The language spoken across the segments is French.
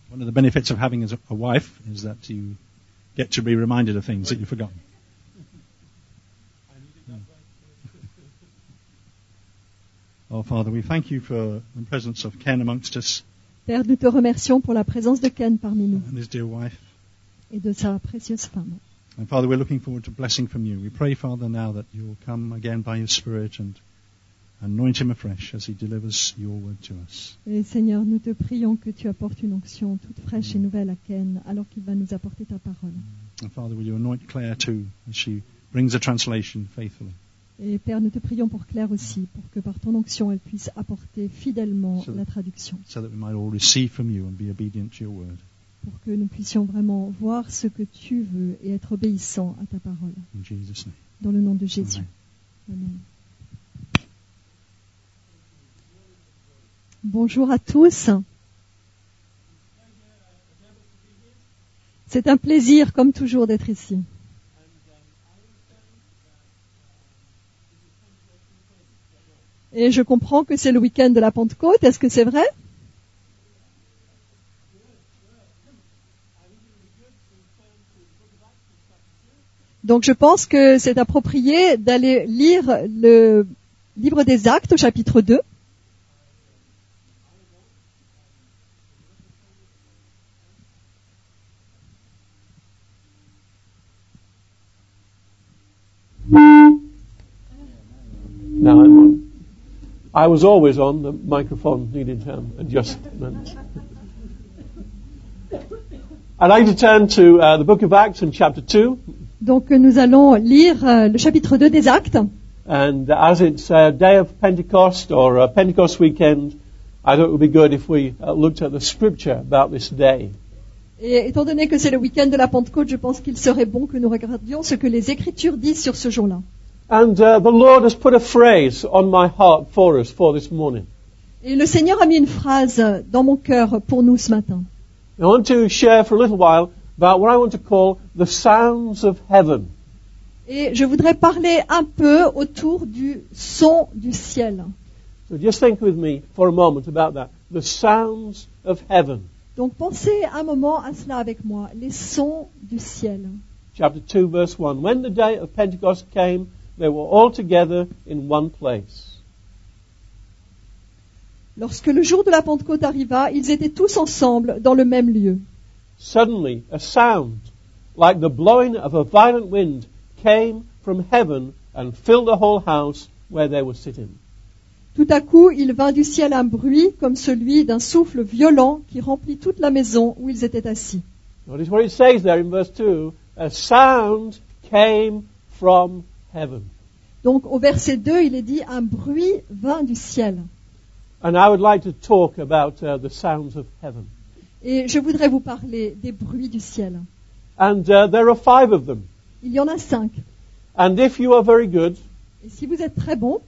One of the benefits of having a wife is that you get to be reminded of things that you've forgotten. Oh, Father, we thank you for the presence of Ken amongst us. Père, nous te remercions pour la présence de Ken parmi nous And his dear wife. et de sa précieuse femme. And Father, we're looking forward to blessing from you. We pray, Father, now that you'll come again by your Spirit and anoint him afresh as he delivers your word to us. Et Seigneur, nous te prions que tu apportes une onction toute fraîche et nouvelle à Ken alors qu'il va nous apporter ta parole. And Father, will you anoint Claire too as she brings the translation faithfully. Et Père, nous te prions pour Claire aussi, pour que par ton onction, elle puisse apporter fidèlement la traduction, so that we might all receive from you and be obedient to your word. pour que nous puissions vraiment voir ce que tu veux et être obéissants à ta parole. In Jesus' name. Dans le nom de Jésus. Amen. Bonjour à tous. C'est un plaisir, comme toujours, d'être ici. Et je comprends que c'est le week-end de la Pentecôte. Est-ce que c'est vrai? Donc je pense que c'est approprié d'aller lire le livre des Actes au chapitre 2. Now I'm on. I was always on. The microphone needed adjustment. I'd like to turn to the book of Acts in chapter 2. Donc nous allons lire le chapitre 2 des Actes. And as it's a day of Pentecost or a Pentecost weekend, I thought it would be good if we looked at the scripture about this day. Et étant donné que c'est le week-end de la Pentecôte, je pense qu'il serait bon que nous regardions ce que les Écritures disent sur ce jour-là. And the Lord has put a phrase on my heart for us for this morning. Et le Seigneur a mis une phrase dans mon cœur pour nous ce matin. I want to share for a little while about what I want to call the sounds of heaven. Et je voudrais parler un peu autour du son du ciel. So just think with me for a moment about that. The sounds of heaven. Donc pensez un moment à cela avec moi, les sons du ciel. Chapter 2, verse 1. When the day of Pentecost came, they were all together in one place. Lorsque le jour de la Pentecôte arriva, ils étaient tous ensemble dans le même lieu. Suddenly, a sound like the blowing of a violent wind came from heaven and filled the whole house where they were sitting. Tout à coup, il vint du ciel un bruit comme celui d'un souffle violent qui remplit toute la maison où ils étaient assis. Notice what it says there in verse 2. A sound came from heaven. Donc au verset 2, il est dit un bruit vint du ciel. And I would like to talk about the sounds of heaven. Et je voudrais vous parler des bruits du ciel. And there are 5 of them. Il y en a 5. And if you are very good, Et si vous êtes très bon,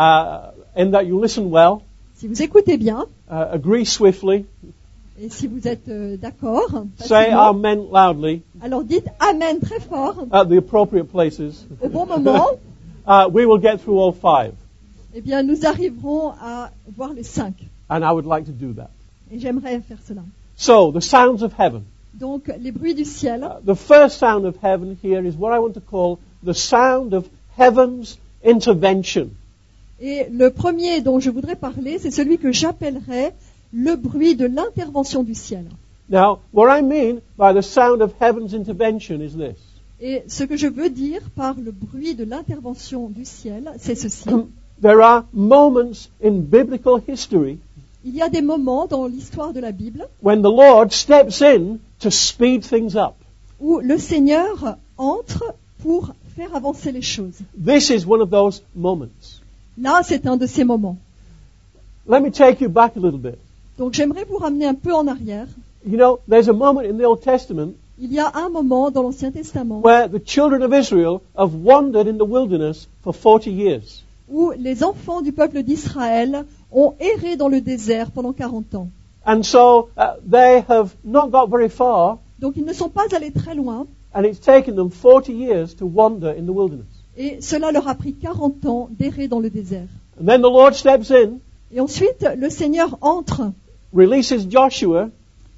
in that you listen well, si vous écoutez bien, agree swiftly, et si vous êtes d'accord, say facilement, amen loudly alors dites Amen très fort, at the appropriate places, au bon moment, we will get through all 5. eh bien nous arriverons à voir les 5. And I would like to do that. Et j'aimerais faire cela. So, the sounds of heaven. Donc les bruits du ciel. The first sound of heaven here is what I want to call the sound of heaven's intervention. Et le premier dont je voudrais parler, c'est celui que j'appellerais le bruit de l'intervention du ciel. Now, what I mean by the sound of heaven's intervention is this. Et ce que je veux dire par le bruit de l'intervention du ciel, c'est ceci. There are moments in biblical history Il y a des moments dans l'histoire de la Bible when the Lord steps in to speed things up. où le Seigneur entre pour faire avancer les choses. This is one of those moments. Là, c'est un de ces moments. Let me take you back a little bit. Donc j'aimerais vous ramener un peu en arrière. You know, there's a moment in the Old Testament Il y a un moment dans l'Ancien Testament where the children of Israel have wandered in the wilderness for 40 years. où les enfants du peuple d'Israël ont erré dans le désert pendant 40 ans. And so they have not got very far, Donc ils ne sont pas allés très loin and it's taken them 40 years to wander in the wilderness. et cela leur a pris 40 ans d'errer dans le désert. And then the Lord steps in, Et ensuite, le Seigneur entre, releases Joshua,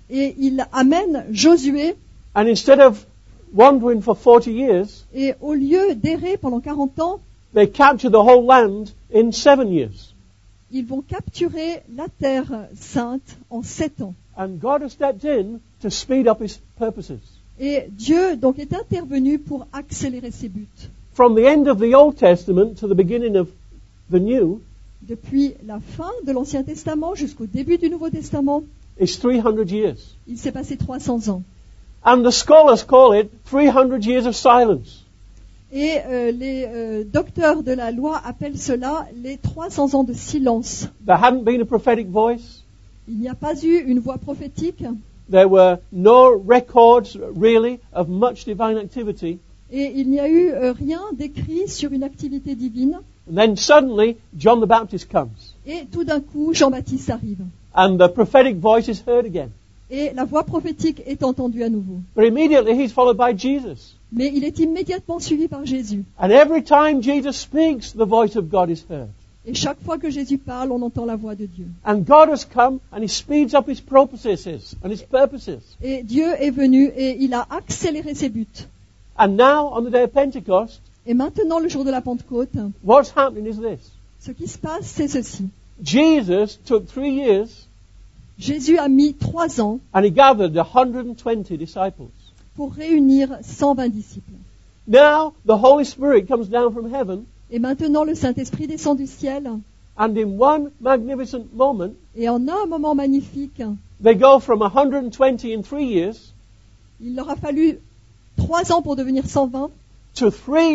Et il amène Josué, and instead of wandering for 40 years, et au lieu d'errer pendant 40 ans, they capture the whole land in 7 years. ils vont capturer la terre sainte en 7 ans. And God has stepped in to speed up his purposes. Et Dieu donc est intervenu pour accélérer ses buts. From the end of the Old Testament to the beginning of the New Depuis la fin de l'Ancien Testament jusqu'au début du Nouveau Testament, is 300 years. il s'est passé 300 ans. And the scholars call it 300 years of silence. Et les docteurs de la loi appellent cela les 300 ans de silence. There hadn't been a prophetic voice. Il n'y a pas eu une voix prophétique There were no records, really, of much divine activity. et il n'y a eu rien d'écrit sur une activité divine. And then suddenly, John the Baptist comes. Et tout d'un coup, Jean-Baptiste arrive. And the prophetic voice is heard again. Et la voix prophétique est entendue à nouveau. But immediately he's followed by Jesus. Mais il est immédiatement suivi par Jésus. And every time Jesus speaks, the voice of God is heard. Et chaque fois que Jésus parle, on entend la voix de Dieu. And God has come and he speeds up his purposes and his purposes. Et Dieu est venu et il a accéléré ses buts. And now, on the day of Pentecost, Et maintenant, le jour de la Pentecôte, what's happening is this. ce qui se passe, c'est ceci. Jesus took 3 years Jésus a mis 3 ans and he gathered 120 disciples. pour réunir 120 disciples. Now, the Holy Spirit comes down from heaven Et maintenant, le Saint-Esprit descend du ciel. and in one magnificent moment, Et en un moment magnifique, they go from 120 in 3 years il leur a fallu 3 ans pour devenir 120. to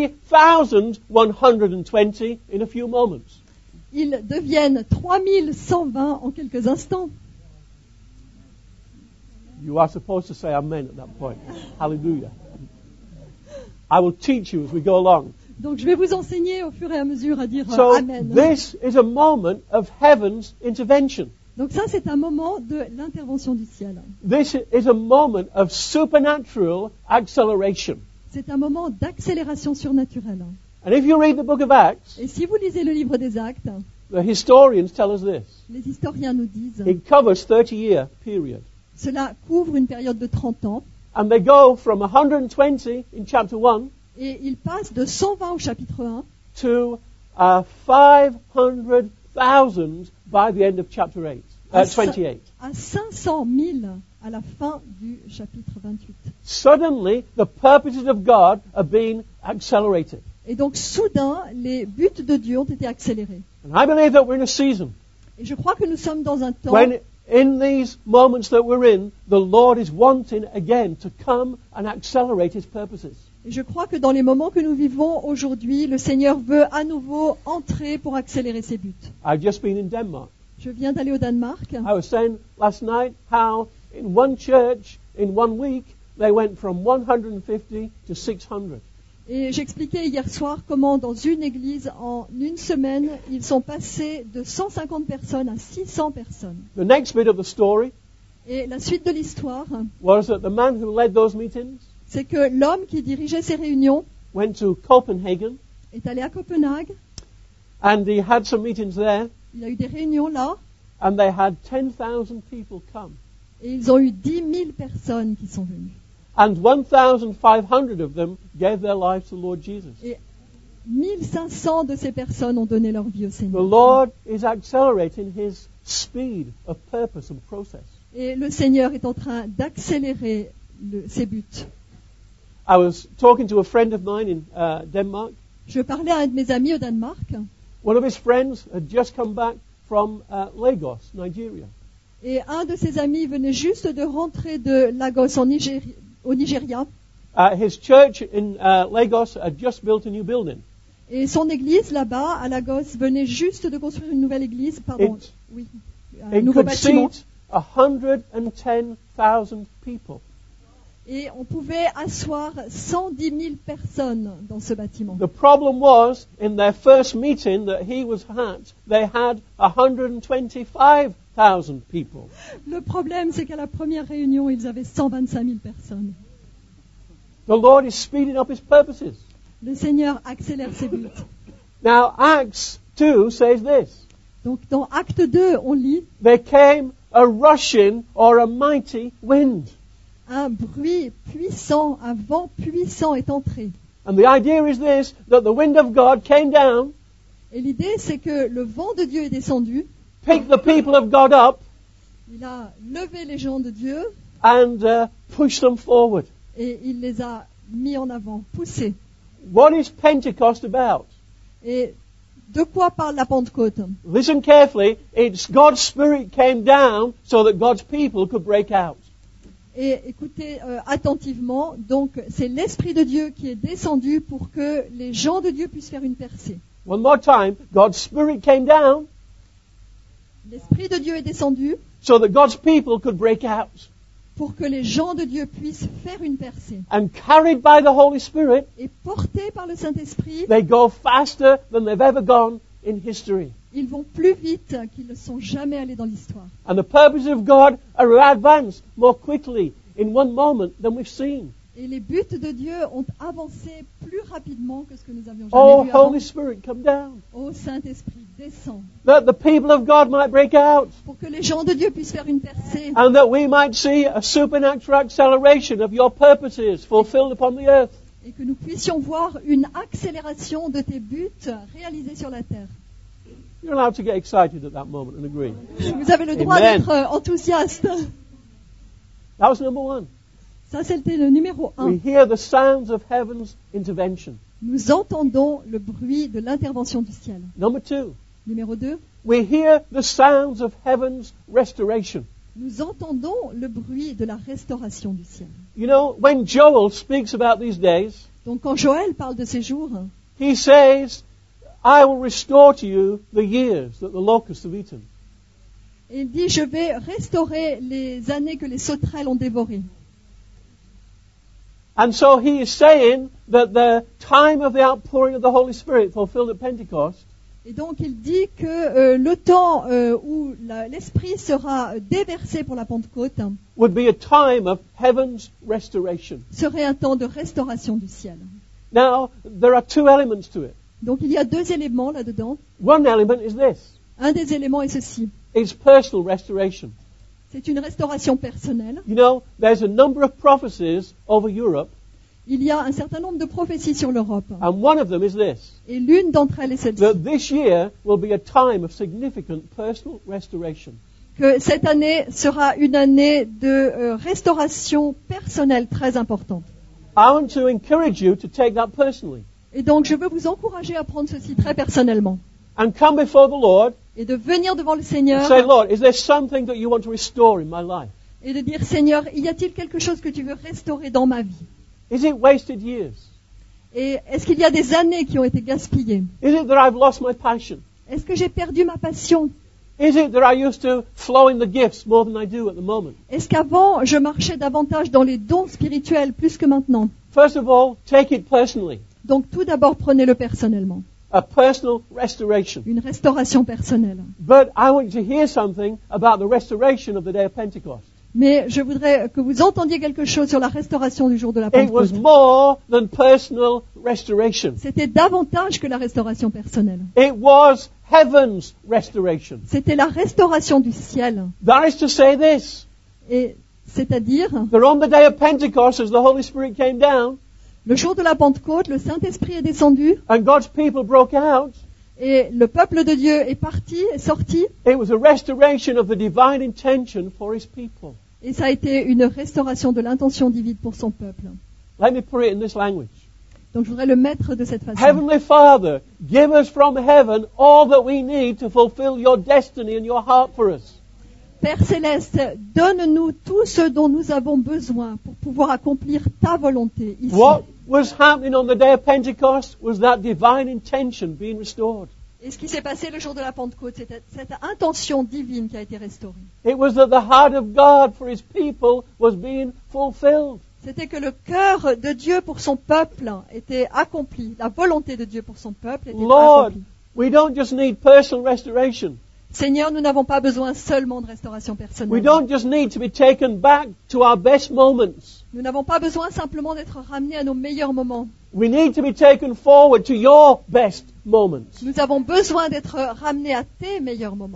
3,120 in a few moments. Ils deviennent 3120 en quelques instants. You are supposed to say amen at that point. Hallelujah. I will teach you as we go along. Donc je vais vous enseigner au fur et à mesure à dire So Amen. this is a moment of heaven's intervention. Donc ça, c'est un moment de l'intervention du ciel. This is a moment of supernatural acceleration. C'est un moment d'accélération surnaturelle. And if you read the book of Acts, Et si vous lisez le livre des Actes, the historians tell us this. les historiens nous disent It covers 30-year period. cela couvre une période de 30 ans And they go from 120 in chapter 1 et ils passent de 120 au chapitre 1 to 500,000 by the end of chapter 8, 28. à 500 000 à la fin du chapitre 28. Suddenly, the purposes of God are being accelerated. Et donc soudain, les buts de Dieu ont été accélérés. And I believe that we're in a season Et je crois que nous sommes dans un temps when, in these moments that we're in, the Lord is wanting again to come and accelerate His purposes. et je crois que dans les moments que nous vivons aujourd'hui, le Seigneur veut à nouveau entrer pour accélérer ses buts. I've just been in Denmark. Je viens d'aller au Danemark. I was saying last night how in one church, in 1 week, they went from 150 to 600. Et j'expliquais hier soir comment dans une église, en une semaine, ils sont passés de 150 personnes à 600 personnes. The next bit of the story Et la suite de l'histoire, was that the man who led those meetings c'est que l'homme qui dirigeait ces réunions went to Copenhagen est allé à Copenhague. and he had some meetings there Il a eu des réunions là. and they had 10,000 people come. Et ils ont eu 10 000 personnes qui sont venues. And 1,500 of them gave their lives to the Lord Jesus. Et 1500 de ces personnes ont donné leur vie au The Seigneur. Lord is accelerating His speed of purpose and process. Et le Seigneur est en train d'accélérer ses buts. I was talking to a friend of mine in Denmark. Je parlais à un de mes amis au Danemark. One of his friends had just come back from Lagos, Nigeria. Et un de ses amis venait juste de rentrer de Lagos au Nigeria. His church in Lagos had just built a new building. Et son église là-bas, à Lagos, venait juste de construire une nouvelle église, pardon, oui, un It nouveau could bâtiment. seat 110,000 people. Et on pouvait asseoir 110 000 personnes dans ce bâtiment. The problem was, in their first meeting that he was at, they had 125,000 people. Le problème, c'est qu'à la première réunion, ils avaient 125 000 personnes. The Lord is speeding up His purposes. Le Seigneur accélère ses buts. Now, Acts 2 says this. Donc dans Acte 2, on lit, There came a rushing or a mighty wind. Un bruit puissant, un vent puissant est entré. And the idea is this, that the wind of God came down, Et l'idée, c'est que le vent de Dieu est descendu, picked the people of God up, il a levé les gens de Dieu and pushed them forward. et il les a mis en avant, poussés. What is Pentecost about? Et de quoi parle la Pentecôte? Listen carefully. It's God's Spirit came down so that God's people could break out. Et écoutez attentivement, donc c'est l'Esprit de Dieu qui est descendu pour que les gens de Dieu puissent faire une percée. One more time. God's Spirit came down L'Esprit de Dieu est descendu so that God's people could break out. pour que les gens de Dieu puissent faire une percée. And carried by the Holy Spirit, Et portés par le Saint-Esprit, they go faster than they've ever gone in history. ils vont plus vite qu'ils ne sont jamais allés dans l'histoire. And the purposes of God are advanced more quickly in one moment than we've seen. Et les buts de Dieu ont avancé plus rapidement que ce que nous avions Oh, jamais vu avant. Holy Spirit, come down. Ô Saint-Esprit, descends, That the people of God might break out. pour que les gens de Dieu puissent faire une percée. And that we might see a supernatural acceleration of your purposes fulfilled upon the earth. Et que nous puissions voir une accélération de tes buts réalisés sur la terre. You're allowed to get excited at that moment and agree. Vous avez le droit Amen. d'être enthousiaste. That was number one. Ça, c'était le numéro We 1. hear the sounds of heaven's intervention. Nous entendons le bruit de l'intervention du ciel. Number two, Numéro 2, we hear the sounds of heaven's restoration. nous entendons le bruit de la restauration du ciel. You know, when Joel speaks about these days, Donc quand Joël parle de ces jours, he says, I will restore to you the years that the locusts have eaten. il dit, je vais restaurer les années que les sauterelles ont dévorées. And so he is saying that the time of the outpouring of the Holy Spirit fulfilled at Pentecost Et donc il dit que le temps où l'Esprit sera déversé pour la Pentecôte would be a time of heaven's restoration. serait un temps de restauration du ciel. Now, there are two elements to it. Donc il y a deux éléments là-dedans. One element is this. Un des éléments est ceci. It's personal restoration. C'est une restauration personnelle. You know, there's a number of prophecies over Europe, Il y a un certain nombre de prophéties sur l'Europe. and one of them is this, Et l'une d'entre elles est celle-ci. that this year will be a time of significant personal restoration. Que cette année sera une année de restauration personnelle très importante. I want to encourage you to take that personally Et donc je veux vous encourager à prendre ceci très personnellement. and come before the Lord Et de venir devant le and Seigneur say, Lord, is there something that you want to restore in my life? et de dire, Seigneur, y a-t-il quelque chose que tu veux restaurer dans ma vie? Is it wasted years? Et est-ce qu'il y a des années qui ont été gaspillées? Is it that I've lost my passion? Est-ce que j'ai perdu ma passion? Is it that I used to flow in the gifts more than I do at the moment? Est-ce qu'avant, je marchais davantage dans les dons spirituels plus que maintenant? First of all, take it personally. Donc tout d'abord, prenez-le personnellement. A personal restoration. Une restauration personnelle. But I want you to hear something about the restoration of the day of Pentecost. Mais je voudrais que vous entendiez quelque chose sur la restauration du jour de la It was Pentecôte. more than personal restoration. C'était davantage que la restauration personnelle. It was heaven's restoration. C'était la restauration du ciel. That is to say this, Et c'est-à-dire, that on the day of Pentecost, as the Holy Spirit came down, le jour de la Pentecôte, le Saint-Esprit est descendu and God's people broke out, et le peuple de Dieu est parti, est sorti. it was a restoration of the divine intention for His people. Et ça a été une restauration de l'intention divine pour son peuple. Let me put it in this language. Donc je voudrais le mettre de cette façon. Heavenly Father, give us from heaven all that we need to fulfill your destiny and your heart for us. Père Céleste, donne-nous tout ce dont nous avons besoin pour pouvoir accomplir ta volonté ici. What was happening on the day of Pentecost was that divine intention being restored. Et ce qui s'est passé le jour de la Pentecôte, c'était cette intention divine qui a été restaurée. It was that the heart of God for His people was being fulfilled. C'était que le cœur de Dieu pour son peuple était accompli. La volonté de Dieu pour son peuple était Lord, accomplie. we don't just need personal restoration. Seigneur, nous n'avons pas besoin seulement de restauration We personnelle. don't just need to be taken back to our best moments. Nous n'avons pas besoin simplement d'être ramenés à nos meilleurs moments. We need to be taken forward to your best moments. Nous avons besoin d'être ramenés à tes meilleurs moments.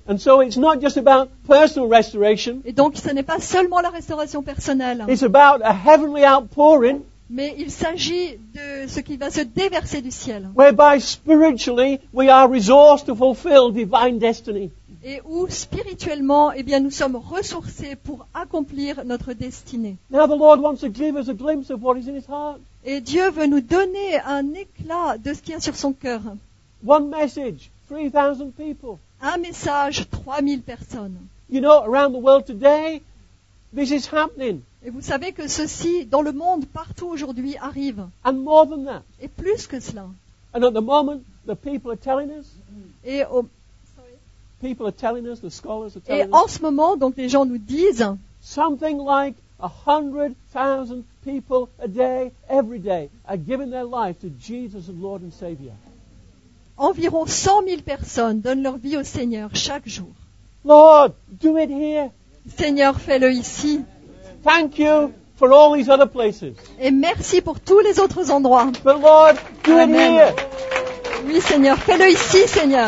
And so it's not just about personal restoration. Et donc, ce n'est pas seulement la restauration personnelle, It's about a heavenly outpouring mais il s'agit de ce qui va se déverser du ciel, whereby spiritually we are resourced to fulfill divine destiny. et où spirituellement, eh bien, nous sommes ressourcés pour accomplir notre destinée. Now the Lord wants to give us a glimpse of what is in His heart. Et Dieu veut nous donner un éclat de ce qu'il y a sur son cœur. One message, 3,000 people. Un message, 3000 personnes. You know, around the world today, this is happening. Et vous savez que ceci, dans le monde, partout aujourd'hui, arrive. And more than that. Et plus que cela. And at the moment, the people are telling us, Et, the scholars are et telling en us, ce moment, donc les gens nous disent, something like 100,000 people a day, every day, are giving their life to Jesus as Lord and Savior. environ 100 000 personnes donnent leur vie au Seigneur chaque jour. Lord, do it here. Seigneur, fais-le ici. Thank you for all these other places. Et merci pour tous les autres endroits. But Lord, do it Amen. here. Oui, Seigneur, fais-le ici, Seigneur.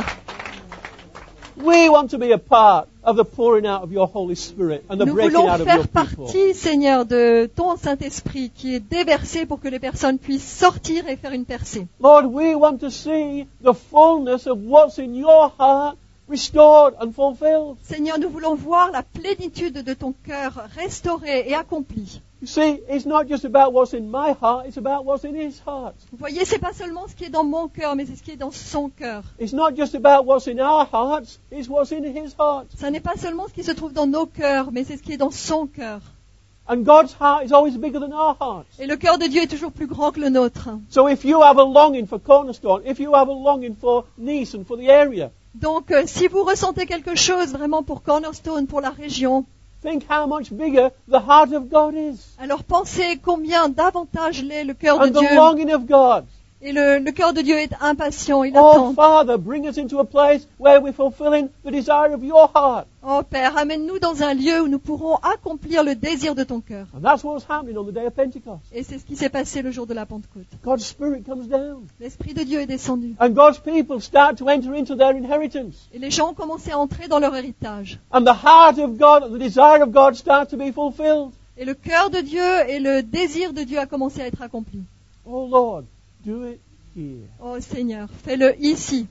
We want to be a part of the pouring out of your Holy Spirit and the Nous breaking voulons out of your faire people. partie, Seigneur, de ton Saint-Esprit qui est déversé pour que les personnes puissent sortir et faire une percée. Lord, we want to see the fullness of what's in your heart restored and fulfilled. Seigneur, nous voulons voir la plénitude de ton cœur restaurée et accomplie. You see, it's not just about what's in my heart, it's about what's in His heart. Vous voyez, c'est pas seulement ce qui est dans mon cœur, mais c'est ce qui est dans son cœur. It's not just about what's in our hearts, it's what's in His heart. Ça n'est pas seulement ce qui se trouve dans nos cœurs, mais c'est ce qui est dans son cœur. And God's heart is always bigger than our hearts. Et le cœur de Dieu est toujours plus grand que le nôtre. So if you have a longing for Cornerstone, if you have a longing for Nice and for the area, Donc, si vous ressentez quelque chose vraiment pour Cornerstone, pour la région, think how much bigger the heart of God is. alors pensez combien davantage l'est le cœur de And the Dieu. longing of God. Et le cœur de Dieu est impatient, il Oh, attend. Father, bring us into a place where we're fulfilling the desire of your heart. Oh Père, amène-nous dans un lieu où nous pourrons accomplir le désir de ton cœur. And that's what was happening on the day of Pentecost. Et c'est ce qui s'est passé le jour de la Pentecôte. God's Spirit comes down. L'Esprit de Dieu est descendu. And God's people start to enter into their inheritance. Et les gens ont commencé à entrer dans leur héritage. And the heart of God and the desire of God start to be fulfilled. Et le cœur de Dieu et le désir de Dieu a commencé à être accompli. Oh Lord, do it here. Oh Seigneur, fais-le ici.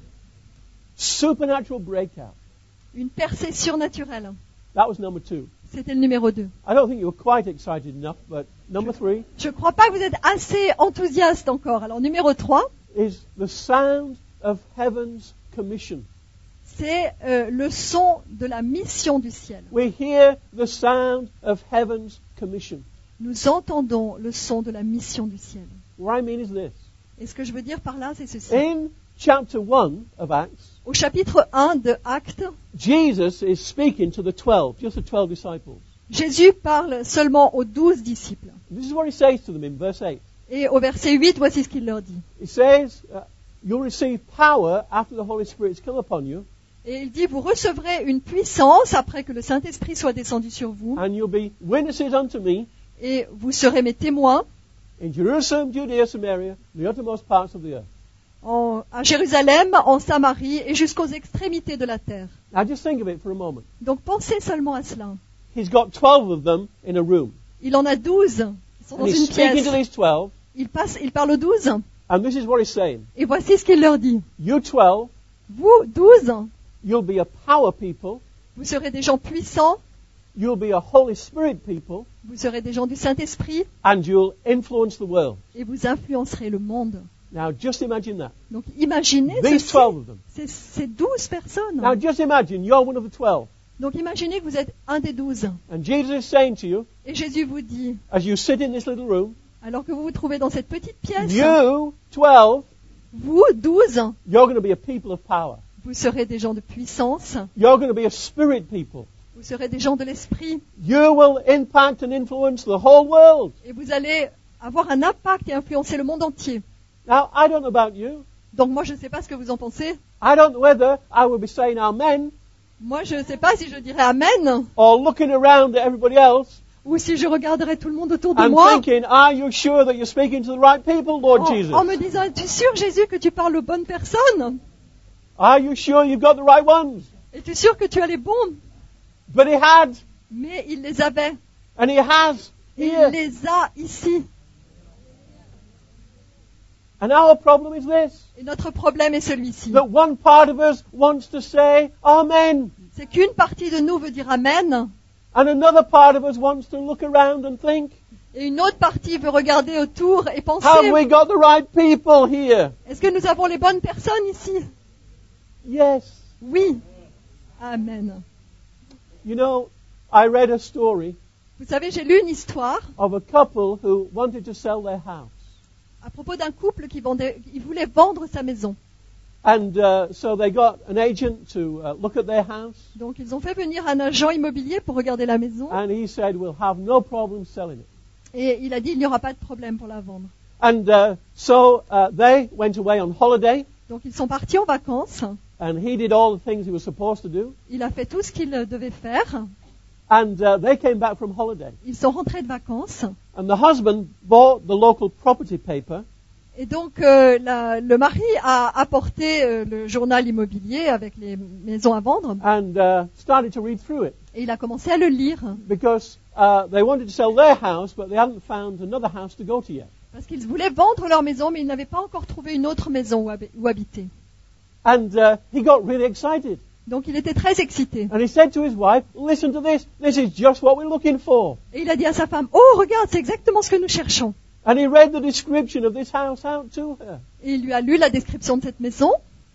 Supernatural breakout. Une percée surnaturelle. That was number 2. C'était le numéro 2. I don't think you were quite excited enough, but number 3 Je ne crois pas que vous êtes assez enthousiaste encore. Alors numéro 3, is the sound of heaven's commission. c'est le son de la mission du ciel. We hear the sound of heaven's commission. Nous entendons le son de la mission du ciel. What I mean is this. Et ce que je veux dire par là, c'est ceci. In chapter 1 of Acts, Au chapitre 1 de Actes, Jesus is speaking to the 12, just the 12 disciples. Jésus parle seulement aux 12 disciples. This is what he says to them in verse 8. Et au verset 8, voici ce qu'il leur dit. He says, you'll receive power after the Holy Spirit has come upon you, Et il dit, vous recevrez une puissance après que le Saint-Esprit soit descendu sur vous, and you'll be witnesses unto me et vous serez mes témoins in Jerusalem, Judea, Samaria, the uttermost parts of the earth. à Jérusalem, en Samarie et jusqu'aux extrémités de la terre. Now just think of it for a moment. Donc pensez seulement à cela. He's got 12 of them in a room. Il en a 12 qui sont And dans he's une speaking pièce. to these 12, Il parle aux 12 and this is what he's saying. et voici ce qu'il leur dit. You 12, Vous, 12, you'll be a power people, vous serez des gens puissants, you'll be a Holy Spirit people, vous serez des gens du Saint-Esprit and you'll influence the world. et vous influencerez le monde. Now just imagine that. Donc imaginez These ceci. 12 of them. Ces 12 personnes. Now just imagine you're one of the 12. Donc imaginez que vous êtes un des 12. And Jesus is saying to you, Et Jésus vous dit, as you sit in this little room, alors que vous vous trouvez dans cette petite pièce, you 12, vous, 12, you're going to be a people of power. vous serez des gens de puissance, You're going to be a spirit people. vous serez des gens de l'esprit, You will impact and influence the whole world. et vous allez avoir un impact et influencer le monde entier. Now, I don't know about you. Donc moi, je ne sais pas ce que vous en pensez. I don't know whether I will be saying amen Moi, je ne sais pas si je dirais Amen, or looking around at everybody else ou si je regarderais tout le monde autour de and moi thinking, are you sure that you're speaking to the right people, Lord Jesus? en me disant, es-tu sûr, Jésus, que tu parles aux bonnes personnes? Are you sure you've got the right ones? Es-tu sûr que tu as les bons? But he had, Mais il les avait. and he has Et here. il les a ici. And our problem is this, Et notre problème est celui-ci. that one part of us wants to say Amen, C'est qu'une partie de nous veut dire Amen. and another part of us wants to look around and think, Et une autre partie veut regarder autour et penser, have we got the right people here? est-ce que nous avons les bonnes personnes ici? Yes. Oui. Amen. You know, I read a story Vous savez, j'ai lu une histoire of a couple who wanted to sell their house. à propos d'un couple qui voulait vendre sa maison. And so they got an agent to look at their house, Donc ils ont fait venir un agent immobilier pour regarder la maison. and he said, we'll have no problem selling it. Et il a dit, il n'y aura pas de problème pour la vendre. And so they went away on holiday, Donc ils sont partis en vacances. and he did all the things he was supposed to do. Il a fait tout ce qu'il devait faire. And they came back from holiday. Ils sont rentrés de vacances. And the husband bought the local property paper, Et donc le mari a apporté le journal immobilier avec les maisons à vendre. and started to read through it, Et il a commencé à le lire. because they wanted to sell their house, but they hadn't found another house to go to yet. Parce qu'ils voulaient vendre leur maison, mais ils n'avaient pas encore trouvé une autre maison où habiter. And he got really excited. Donc il était très excité. And he said to his wife, listen to this. This is just what we're looking for. Et il a dit à sa femme, oh regarde, c'est exactement ce que nous cherchons. And he read the description of this house out to her. Et il lui a lu la description de cette maison.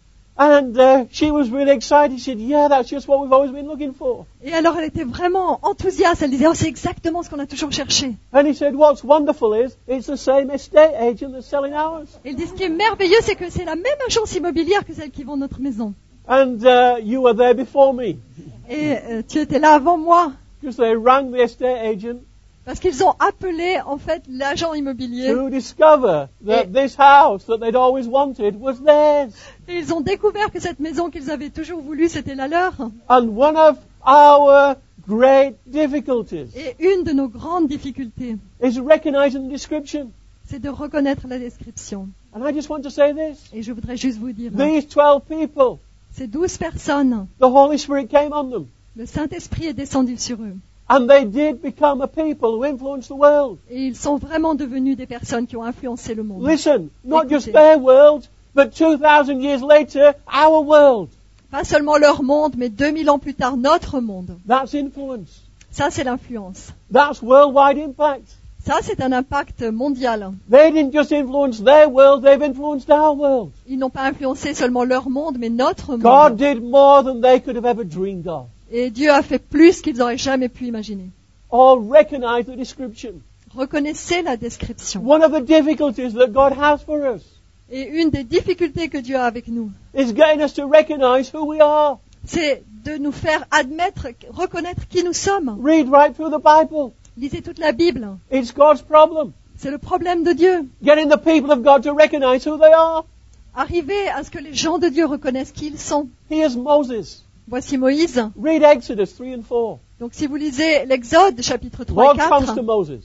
And she was really excited. She said, yeah, that's just what we've always been looking for. Et alors elle était vraiment enthousiaste. Elle disait, oh c'est exactement ce qu'on a toujours cherché. And he said, what's wonderful is it's the same estate agent that's selling ours. Et il dit, ce qui est merveilleux, c'est que c'est la même agence immobilière que celle qui vend notre maison. And you were there before me. Et tu étais là avant moi. Because they rang the estate agent Parce qu'ils ont appelé en fait l'agent immobilier. to discover that this house that they'd always wanted was theirs. Et ils ont découvert que cette maison qu'ils avaient toujours voulu, c'était la leur. And one of our great difficulties Et une de nos grandes difficultés, is recognizing the description. c'est de reconnaître la description. And I just want to say this. Et je voudrais juste vous dire, These 12 people, ces 12 personnes, the Holy Spirit came on them. le Saint-Esprit est descendu sur eux. And they did become a people who influenced the world. Et ils sont vraiment devenus des personnes qui ont influencé le monde. Listen, not just Écoutez. their world, but 2,000 years later, our world. Pas seulement leur monde, mais 2000 ans plus tard, notre monde. That's influence. Ça, c'est l'influence. That's worldwide impact. Ça, c'est un impact mondial. They didn't just influence their world, they've influenced our world. Ils n'ont pas influencé seulement leur monde, mais notre God monde. did more than they could have ever dreamed of. Et Dieu a fait plus qu'ils n'auraient jamais pu imaginer. All recognize the description. Reconnaissez la description. One of the difficulties that God has for us Et une des difficultés que Dieu a avec nous, is getting us to recognize who we are. c'est de nous faire admettre, reconnaître qui nous sommes. Read right through the Bible. Lisez toute la Bible. It's God's problem. C'est le problème de Dieu. Getting the people of God to recognize who they are. Arriver à ce que les gens de Dieu reconnaissent qui ils sont. Here's Moses. Voici Moïse. Read Exodus 3 and 4. Donc si vous lisez l'Exode, chapitre 3 Lord et comes 4, to Moses.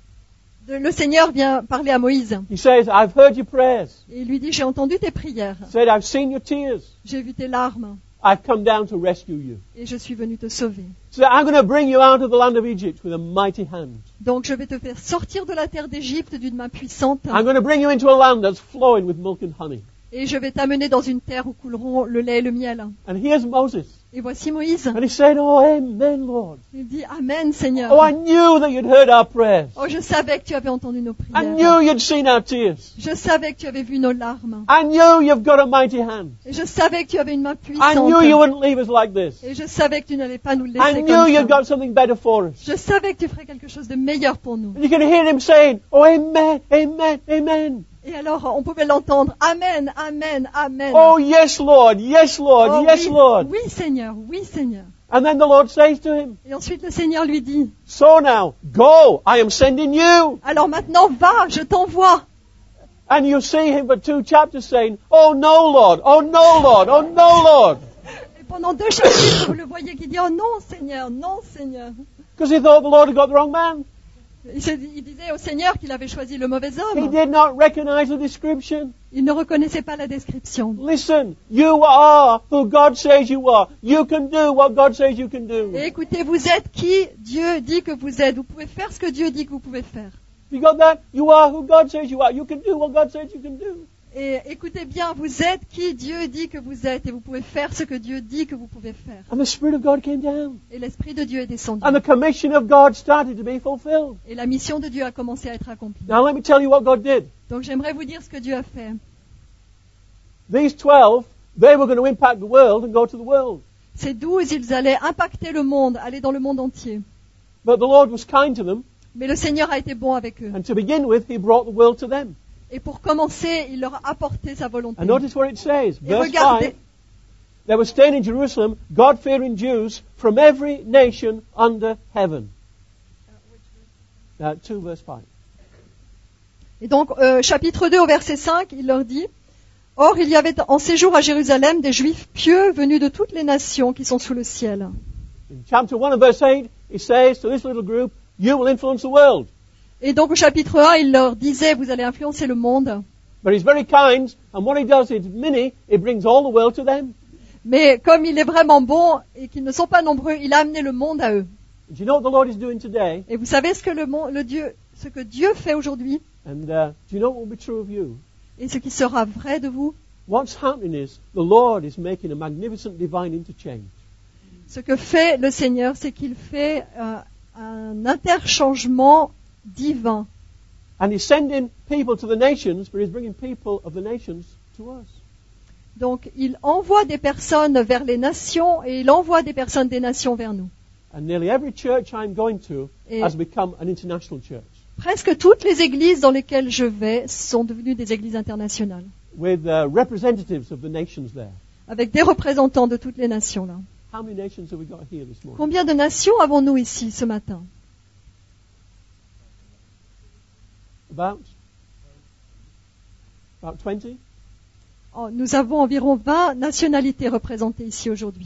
le Seigneur vient parler à Moïse. He says, I've heard your prayers. Et il lui dit, j'ai entendu tes prières. He said, I've seen your tears. J'ai vu tes larmes. I've come down to rescue you. Et je suis venu te sauver. So I'm going to bring you out of the land of Egypt with a mighty hand. Donc je vais te faire sortir de la terre d'Égypte d'une main puissante. I'm going to bring you into a land that's flowing with milk and honey. Et je vais t'amener dans une terre où couleront le lait et le miel. And here's Moses. Et voici Moïse. And he said, oh, amen, Lord. Il dit, Amen, Seigneur. Oh, I knew that you'd heard our prayers. Oh, je savais que tu avais entendu nos I knew prières. you'd seen our tears. Je savais que tu avais vu nos larmes. I knew you've got a mighty hand. Et je savais que tu avais une main I knew you puissante. wouldn't leave us like this. Et je savais que tu n'allais pas nous I laisser knew comme you'd ça. got something better for us. Je savais que tu ferais quelque chose de meilleur pour nous. And you can hear him saying, oh, amen, amen, amen. Et alors, on pouvait l'entendre. Amen, Amen, Amen. Oh, yes, Lord, yes, Lord, Oh, yes, oui, Lord. oui, Seigneur, oui, Seigneur. And then the Lord says to him, Et ensuite, le Seigneur lui dit, so now, go, I am sending you. alors maintenant, va, je t'envoie. And you see him for 2 chapters saying, oh, no, Lord, oh, no, Lord, oh, no, Lord. Et pendant 2 chapitres, vous le voyez qui dit, oh non, Seigneur, non, Seigneur. Because he thought the Lord had got the wrong man. Il disait au Seigneur qu'il avait choisi le mauvais He homme. did not recognize the description. Il ne reconnaissait pas la description. Listen, you are who God says you are. You can do what God says you can do. Et écoutez, vous êtes qui Dieu dit que vous êtes. Vous pouvez faire ce que Dieu dit que vous pouvez faire. You got that? You are who God says you are. You can do what God says you can do. Et écoutez bien, vous êtes qui Dieu dit que vous êtes et vous pouvez faire ce que Dieu dit que vous pouvez faire. And the Spirit of God came down. Et l'Esprit de Dieu est descendu. And the commission of God started to be fulfilled. Et la mission de Dieu a commencé à être accomplie. Now let me tell you what God did. Donc j'aimerais vous dire ce que Dieu a fait. These 12, they were going to impact the world and go to the world. Ces 12, ils allaient impacter le monde, aller dans le monde entier. But the Lord was kind to them. Mais le Seigneur a été bon avec eux. And to begin with, He brought the world to them. Et pour commencer, il leur a apporté sa volonté. And notice what it says. Et Verse regardez, 5. There were staying in Jerusalem God-fearing Jews from every nation under heaven. 2 verse 5. et donc chapitre 2 au verset 5, il leur dit, « Or il y avait en séjour à Jérusalem des Juifs pieux venus de toutes les nations qui sont sous le ciel. » In chapter 1 and verse 8, He says to this little group, you will influence the world. Et donc au chapitre 1, il leur disait, vous allez influencer le monde. But He's very kind, and what He does is many, He brings all the world to them. Mais comme il est vraiment bon et qu'ils ne sont pas nombreux, il a amené le monde à eux. Do you know what the Lord is doing today? Et vous savez ce que ce que Dieu fait aujourd'hui And do you know what will be true of you? et ce qui sera vrai de vous? What's happening is the Lord is making a magnificent divine interchange. Ce que fait le Seigneur, c'est qu'il fait un interchangement divin. And He's sending people to the nations, but He's bringing people of the nations to us. Donc il envoie des personnes vers les nations et il envoie des personnes des nations vers nous. And nearly every church I'm going to Et- has become an international church Presque toutes les églises dans lesquelles je vais sont devenues des églises internationales, with representatives of the nations there. avec des représentants de toutes les nations là. How many nations have we got here this morning? Combien de nations avons-nous ici ce matin? About 20? Oh, nous avons environ 20 nationalités représentées ici aujourd'hui.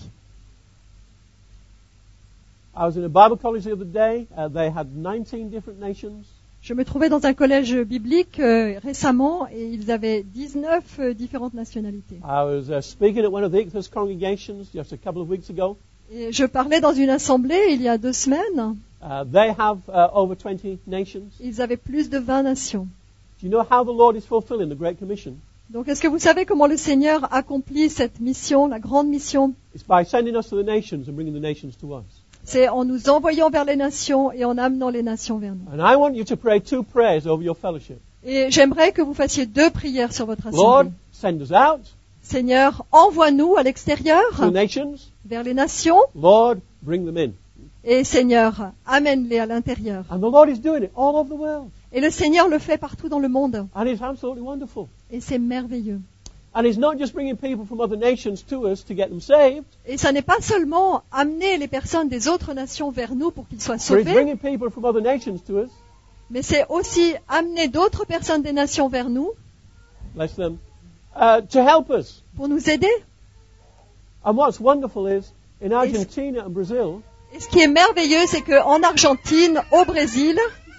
I was in a Bible college the other day. They had 19 different nations. Je me trouvais dans un collège biblique récemment et ils avaient 19 différentes nationalités. I was speaking at one of the Ichthus congregations just a couple of weeks ago. Et je parlais dans une assemblée il y a 2 semaines. They have over 20 nations. Ils avaient plus de 20 nations. Do you know how the Lord is fulfilling the Great Commission? Donc est-ce que vous savez comment le Seigneur accomplit cette mission, la grande mission? It's by sending us to the nations and bringing the nations to us. C'est en nous envoyant vers les nations et en amenant les nations vers nous. And I want you to pray 2 prayers over your fellowship. Et j'aimerais que vous fassiez 2 prières sur votre Lord, assemblée. send us out Seigneur, envoie-nous à l'extérieur, to the nations. vers les nations, Lord, bring them in. et Seigneur, amène-les à l'intérieur. And the Lord is doing it all over the world. Et le Seigneur le fait partout dans le monde. And it's absolutely wonderful. Et c'est merveilleux. And He's not just bringing people from other nations to us to get them saved, Et ça n'est pas seulement amener les personnes des autres nations vers nous pour qu'ils soient but He's sauvés, bringing people from other nations to us, mais c'est aussi amener d'autres personnes des nations vers nous bless them, to help us. pour nous aider. And what's wonderful is, in Argentina and Brazil, Et ce qui est merveilleux, c'est qu'en Argentine, au Brésil,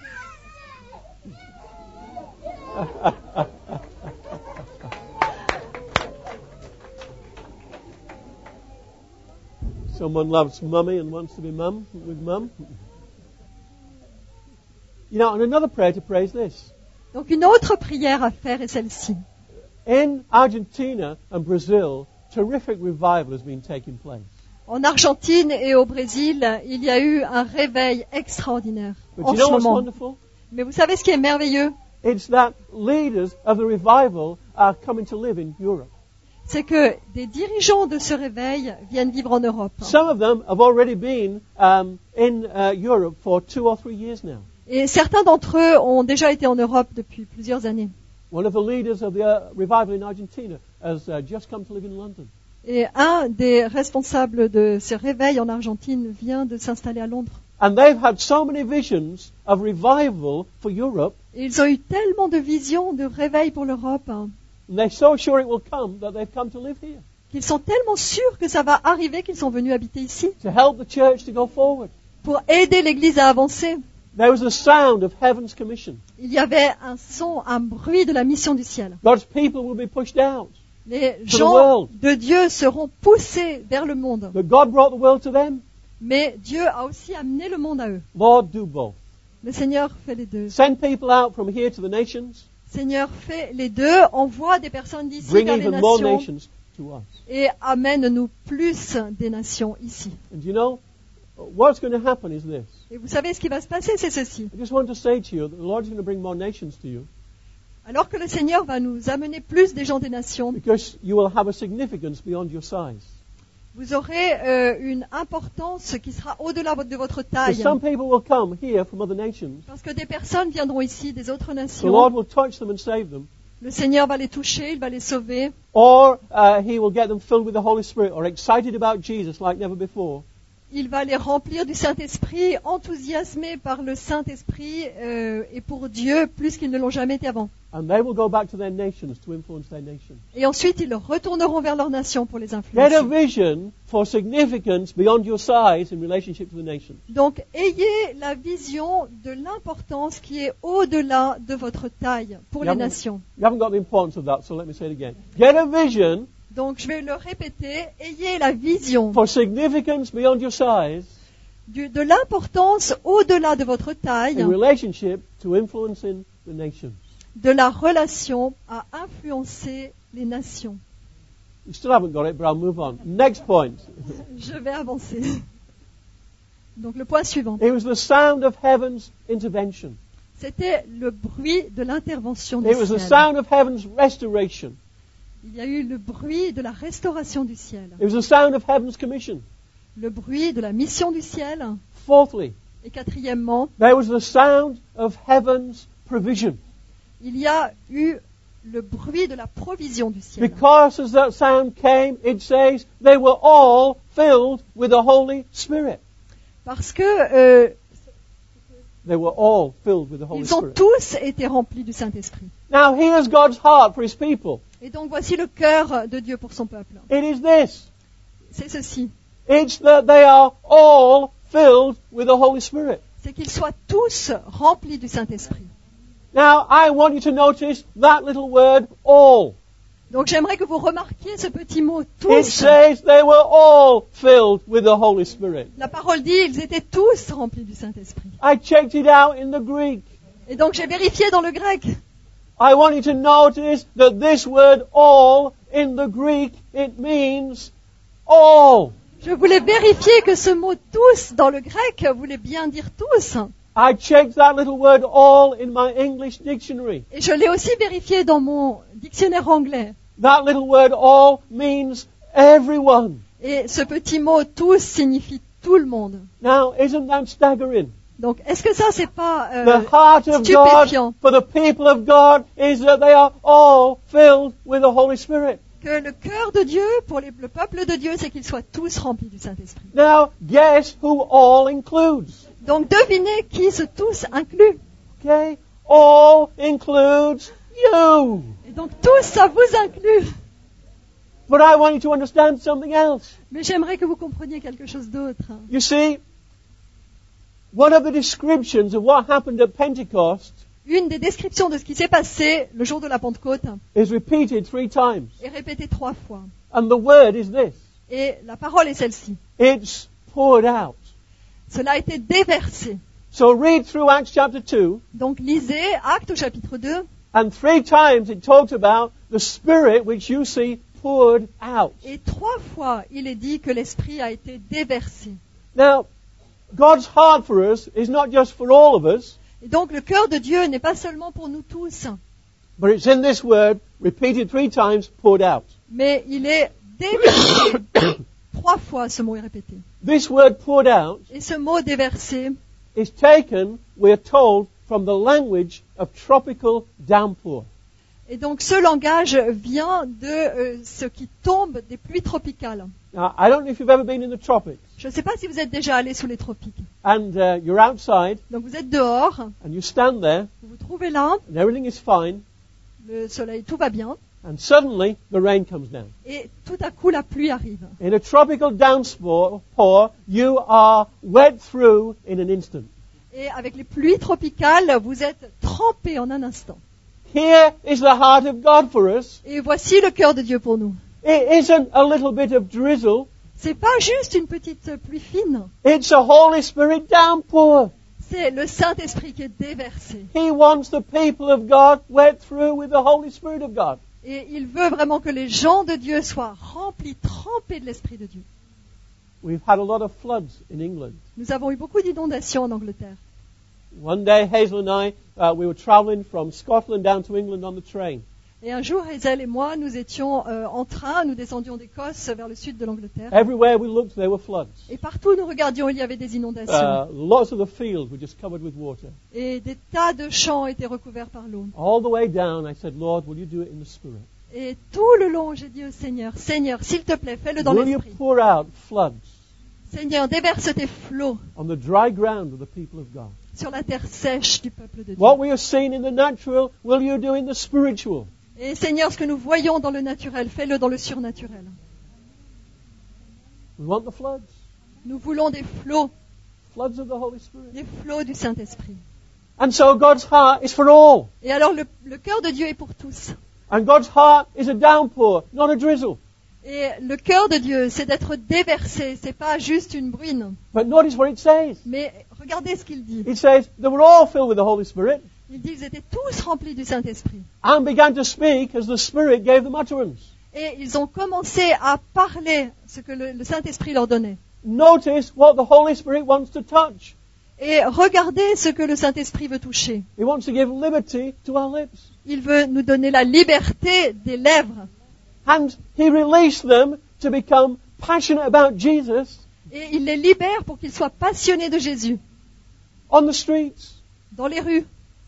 someone loves mummy and wants to be mum with mum. You know, and another prayer to pray is this. donc une autre prière à faire est celle-ci. In Argentina and Brazil, terrific revival has been taking place. En Argentine et au Brésil, il y a eu un réveil extraordinaire But en you know ce what's moment. wonderful? Mais vous savez ce qui est merveilleux? It's that leaders of the revival are coming to live in Europe. C'est que des dirigeants de ce réveil viennent vivre en Europe. Some of them have already been in Europe for 2 or 3 years now. Et certains d'entre eux ont déjà été en Europe depuis plusieurs années. One of the leaders of the revival in Argentina has just come to live in London. Et un des responsables de ce réveil en Argentine vient de s'installer à Londres. And they've had so many visions of revival for Europe, Et ils ont eu tellement de visions de réveil pour l'Europe and they're so sure it will come that they've come to live here qu'ils sont tellement sûrs que ça va arriver qu'ils sont venus habiter ici to help the church to go forward. pour aider l'Église à avancer. there was the sound of heaven's commission. il y avait un son, un bruit de la mission du ciel. God's people will be pushed out. Les the gens world. de Dieu seront poussés vers le monde. But God brought the world to them. Mais Dieu a aussi amené le monde à eux. Lord, do both. Le Seigneur fait les deux. Send people out from here to the nations. Seigneur fait les deux, envoie des personnes d'ici Bring vers les even more nations nations to us. et amène-nous plus des nations ici. And you know, what's going to happen is this. Et vous savez ce qui va se passer, c'est ceci. I just want to say to you that the Lord is going to bring more nations to you Alors que le Seigneur va nous amener plus des gens des nations, because you will have a significance beyond your size. vous aurez une importance qui sera au-delà de votre Because taille. some people will come here from other nations. Parce que des personnes viendront ici, des autres The nations. Lord will touch them and save them. Le Seigneur va les toucher, il va les sauver. Or He will get them filled with the Holy Spirit or excited about Jesus like never before. Il va les remplir du Saint-Esprit, enthousiasmés par le Saint-Esprit et pour Dieu plus qu'ils ne l'ont jamais été avant. And they will go back to their nations to influence their nations. Et ensuite, ils retourneront vers leur nation pour les Get a influencer. vision for significance beyond your size in relationship to the nations. Donc, ayez la vision de l'importance qui est au-delà de votre taille pour les Yeah, nations. You haven't got the importance of that, so let me say it again. Get a vision Donc, je vais le répéter, ayez la vision for significance beyond your size de l'importance au-delà de votre taille, in relationship to influencing the nations. de la relation à influencer les nations. You still haven't got it, but I'll move on. Next point. Je vais avancer. Donc, le point suivant. It was the sound of heaven's intervention. C'était le bruit de l'intervention du It was the ciel. sound of heaven's restoration. Il y a eu le bruit de la restauration du ciel, It was the sound of heaven's commission. le bruit de la mission du ciel, Fourthly, et quatrièmement, there was the sound of heaven's provision. il y a eu le bruit de la provision du ciel. Because as that sound came, it says they were all filled with the Holy Spirit. Parce que They were all filled with the Holy ils ont Spirit. tous été remplis du Saint-Esprit. Now here's God's heart for His people. Et donc voici le cœur de Dieu pour son peuple. It is this. C'est ceci, It's that they are all filled with the Holy Spirit. c'est qu'ils soient tous remplis du Saint-Esprit. Now I want you to notice that little word, all. Donc j'aimerais que vous remarquiez ce petit mot It tous. says they were all filled with the Holy Spirit. La parole dit ils étaient tous remplis du Saint-Esprit. I checked it out in the Greek. Et donc j'ai vérifié dans le grec. I want you to notice that this word all in the Greek, it means all. Je voulais vérifier que ce mot tous dans le grec voulait bien dire tous. I checked that little word all in my English dictionary. Et je l'ai aussi vérifié dans mon dictionnaire anglais. That little word all means everyone. Et ce petit mot tous signifie tout le monde. Now, isn't that staggering? Donc est-ce que ça c'est pas The heart of stupéfiant God for the people of God is that they are all filled with the Holy Spirit. que le cœur de Dieu pour le peuple de Dieu c'est qu'ils soient tous remplis du Saint-Esprit. Now, guess who all includes? Donc devinez qui ce tous inclut. Okay? All includes you. Et donc tous ça vous inclut. But I want you to understand something else. Mais j'aimerais que vous compreniez quelque chose d'autre. You see, one of the descriptions of what happened at Pentecost Une des descriptions de ce qui s'est passé le jour de la Pentecôte is repeated 3 times. est répétée 3 fois. And the word is this. Et la parole est celle-ci. It's poured out. Cela a été déversé. So read through Acts chapter 2, Donc lisez Actes au chapitre 2. and 3 times it talks about the Spirit which you see poured out. Et 3 fois, il est dit que l'Esprit a été déversé. Now, God's heart for us is not just for all of us, Et donc le cœur de Dieu n'est pas seulement pour nous tous, but it's in this word, repeated 3 times, poured out. mais il est déversé. 3 fois ce mot est répété. This word poured out Et ce mot déversé is taken, we're told, from the language of tropical downpour. Et donc ce langage vient de ce qui tombe des pluies tropicales. Now, I don't know if you've ever been in the tropics, Je ne sais pas si vous êtes déjà allé sous les tropiques. and you're outside, Donc vous êtes dehors, and you stand there, vous vous trouvez là, and everything is fine, le soleil, tout va bien, and suddenly the rain comes down. et tout à coup la pluie arrive. In a tropical downpour, you are wet through in an instant. Et avec les pluies tropicales, vous êtes trempés en un instant. Here is the heart of God for us. Et voici le cœur de Dieu pour nous. It isn't a little bit of drizzle. C'est pas juste une petite pluie fine. It's a Holy Spirit downpour. C'est le Saint-Esprit qui est déversé. He wants the people of God wet through with the Holy Spirit of God. Et il veut vraiment que les gens de Dieu soient remplis, trempés de l'Esprit de Dieu. We've had a lot of floods in England. Nous avons eu beaucoup d'inondations en Angleterre. One day, Hazel and I, we were traveling from Scotland down to England on the train. Et un jour, Hazel et moi, nous étions en train, nous descendions d'Écosse vers le sud de l'Angleterre. Everywhere we looked, there were floods. Et partout où nous regardions, il y avait des inondations. Lots of the fields were just covered with water. Et des tas de champs étaient recouverts par l'eau. All the way down, I said, Lord, will you do it in the Spirit? Et tout le long, j'ai dit au Seigneur, Seigneur, s'il te plaît, fais-le dans Will you l'Esprit. pour out floods Seigneur, déverse tes flots on the dry ground of the people of God? sur la terre sèche du peuple de Dieu. What we have seen in the natural, will you do in the spiritual? Et Seigneur, ce que nous voyons dans le naturel, fais-le dans le surnaturel. We want the floods. Nous voulons des flots Floods of the Holy Spirit. du Saint-Esprit. And so God's heart is for all. Et alors le cœur de Dieu est pour tous. And God's heart is a downpour, not a drizzle. Et le cœur de Dieu, c'est d'être déversé, c'est pas juste une bruine. But notice what it says. Mais regardez ce qu'il dit. It says they were all filled with the Holy Spirit Il dit qu'ils étaient tous remplis du Saint-Esprit. and began to speak as the Spirit gave them utterance. Et ils ont commencé à parler ce que le Saint-Esprit leur donnait. Notice what the Holy Spirit wants to touch. Et regardez ce que le Saint-Esprit veut toucher. He wants to give liberty to our lips. Il veut nous donner la liberté des lèvres. And He released them to become passionate about Jesus Et il les libère pour qu'ils soient passionnés de Jésus. on the streets. Dans les rues.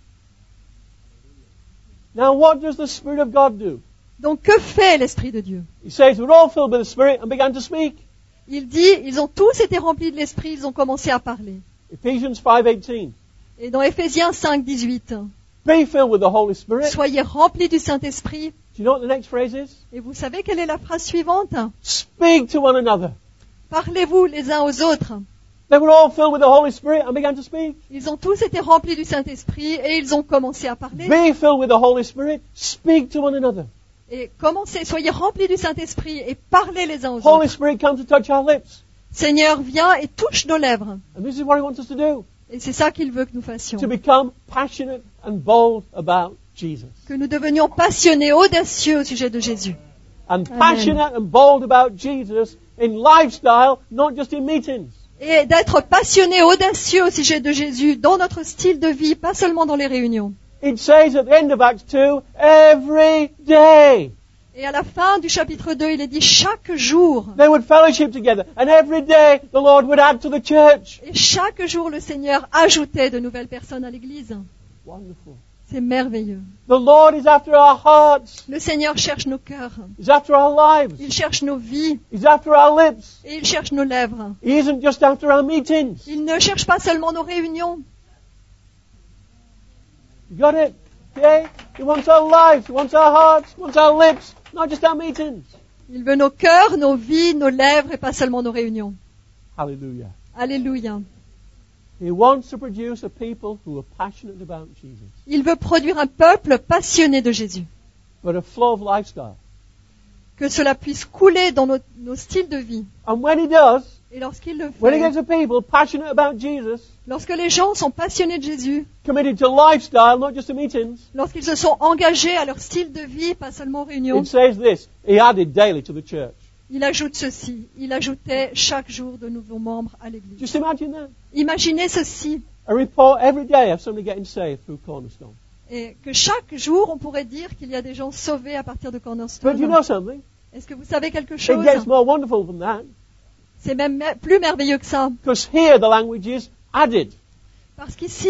Now what does the Spirit of God do? Donc que fait l'Esprit de Dieu? He says they were all filled with the Spirit and began to speak. Il dit, ils ont tous été remplis de l'Esprit, ils ont commencé à parler. Ephesians 5:18. Et dans Éphésiens 5, 18, Be filled with the Holy Spirit. soyez remplis du Saint-Esprit. Do you know what the next phrase is? Et vous savez quelle est la phrase suivante? Speak to one another. Parlez-vous les uns aux autres. They were all filled with the Holy Spirit and began to speak. Ils ont tous été remplis du Saint-Esprit et ils ont commencé à parler. Be filled with the Holy Spirit. Speak to one another. Et commencez, soyez remplis du Saint-Esprit et parlez les uns aux Holy autres. Spirit comes to touch our lips. Seigneur, viens et touche nos lèvres. And this is what He wants us to do. Et c'est ça qu'il veut que nous fassions. To become passionate and bold about Jesus. Que nous devenions passionnés, audacieux au sujet de Jésus. And passionate and bold about Jesus in lifestyle, not just in meetings. Et d'être passionnés, audacieux au sujet de Jésus dans notre style de vie, pas seulement dans les réunions. It says at the end of Acts 2, every day Et à la fin du chapitre 2, il est dit chaque jour. they would fellowship together. And every day the Lord would add to the church. Et chaque jour, le Seigneur ajoutait de nouvelles personnes à l'Église. Wonderful. C'est merveilleux. The Lord is after our hearts. Le Seigneur cherche nos cœurs. He's after our lives. Il cherche nos vies. He's after our lips. Et il cherche nos lèvres. He isn't just after our meetings. Il ne cherche pas seulement nos réunions. You got it? Okay? He wants our lives. He wants our hearts. He wants our lips. Not just our meetings. Il veut nos cœurs, nos vies, nos lèvres et pas seulement nos réunions. Hallelujah. Alléluia. He wants to produce a people who are passionate about Jesus, Il veut produire un peuple passionné de Jésus. but a flow of lifestyle. Que cela puisse couler dans nos styles de vie. And when he does, Et lorsqu'il le when he fait, gets a people passionate about Jesus, lorsque les gens sont passionnés de Jésus, committed to lifestyle, not just to meetings, lorsqu'ils se sont engagés à leur style de vie, pas seulement aux réunions, it says this, he added daily to the church. il ajoute ceci. Il ajoutait chaque jour de nouveaux membres à l'Église. Just imagine that. Imaginez ceci. A report every day of somebody getting saved through Cornerstone. Et que chaque jour, on pourrait dire qu'il y a des gens sauvés à partir de But you Cornerstone. know something? Est-ce que vous savez quelque It chose? gets more wonderful than that. C'est même plus merveilleux que ça. Because here the language is added. Parce qu'ici,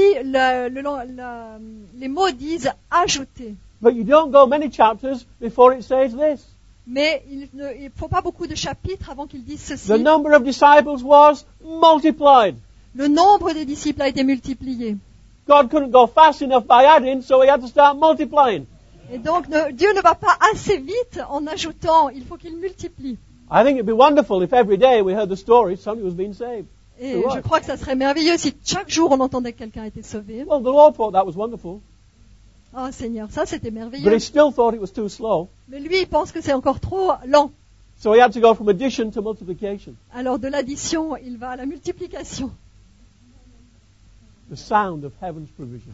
les mots disent ajouter. But you don't go many chapters before it says this. Mais il ne faut pas beaucoup de chapitres avant qu'ils disent ceci. The number of disciples was multiplied. Le nombre des disciples a été multiplié. God couldn't go fast enough by adding, so he had to start multiplying. Et donc, Dieu ne va pas assez vite en ajoutant. Il faut qu'il multiplie. I think it'd be wonderful if every day we heard the story somebody was being saved. Et je crois que ça serait merveilleux si chaque jour on entendait que quelqu'un était sauvé. Well, the Lord thought that was wonderful, Oh Seigneur, ça c'était but merveilleux. he still thought it was too slow. Mais lui, il pense que c'est encore trop lent. So he had to go from addition to multiplication. Alors de l'addition, il va à la multiplication. The sound of heaven's provision.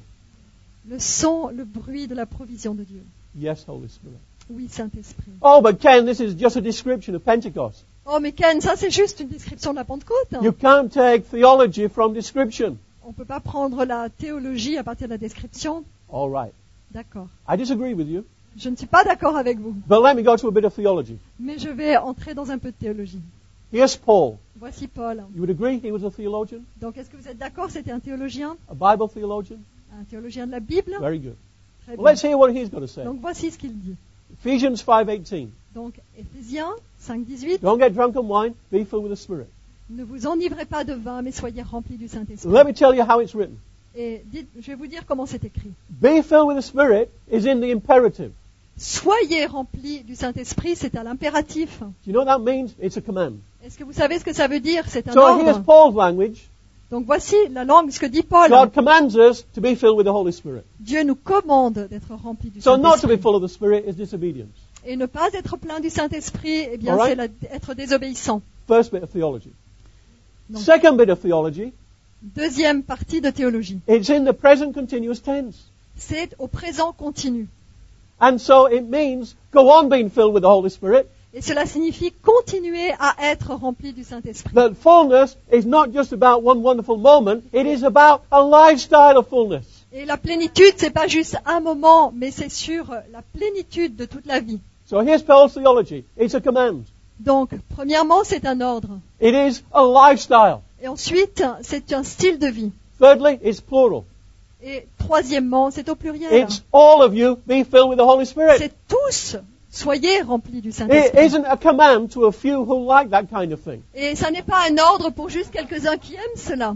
Le son, le bruit de la provision de Dieu. Yes, Holy Spirit. Oui, Saint-Esprit. Oh, but Ken, this is just a description of Pentecost. Oh mais Ken, ça c'est juste une description de la Pentecôte. You can't take theology from description. On ne peut pas prendre la théologie à partir de la description. All right. D'accord. I disagree with you, Je ne suis pas d'accord avec vous. but let me go to a bit of theology. Mais je vais entrer dans un peu de théologie. Here's Paul. Voici Paul. You would agree he was a theologian? Donc est-ce que vous êtes d'accord, c'était un théologien? A Bible theologian? Un théologien de la Bible? Very good. Très Well, bien. let's hear what he's got to say. Donc voici ce qu'il dit. Ephesians 5:18. Donc Éphésiens 5:18. Don't get drunk on wine, be filled with the Spirit. Ne vous enivrez pas de vin, mais soyez remplis du Saint-Esprit. Let me tell you how it's written. Et je vais vous dire comment c'est écrit. Be filled with the Spirit is in the imperative. Soyez remplis du Saint-Esprit, c'est à l'impératif. Do you know what that means? It's a command. Est-ce que vous savez ce que ça veut dire? C'est un So here's ordre. Paul's language. Donc voici la langue, ce que dit Paul. God commands us to be filled with the Holy Spirit. Dieu nous commande d'être remplis du So not to be Saint-Esprit. full of the Spirit is disobedience. Et ne pas être plein du Saint-Esprit, eh bien, All right. c'est être désobéissant. First bit of theology. Donc, Second bit of theology, deuxième partie de théologie. it's in the present continuous tense. C'est au présent continu. And so it means go on being filled with the Holy Spirit. Et cela signifie continuer à être rempli du Saint-Esprit. That fullness is not just about one wonderful moment, it is about a lifestyle of fullness. Et la plénitude, c'est pas juste un moment, mais c'est sur la plénitude de toute la vie. So here's Paul's theology. It's a command. Donc, premièrement, c'est un ordre. It is a lifestyle. Et ensuite, c'est un style de vie. Thirdly, it's plural. Et troisièmement, c'est au pluriel. It's all of you be filled with the Holy Spirit. C'est tous, soyez remplis du It Saint-Esprit. isn't a command to a few who like that kind of thing. Et ça n'est pas un ordre pour juste quelques-uns qui aiment cela.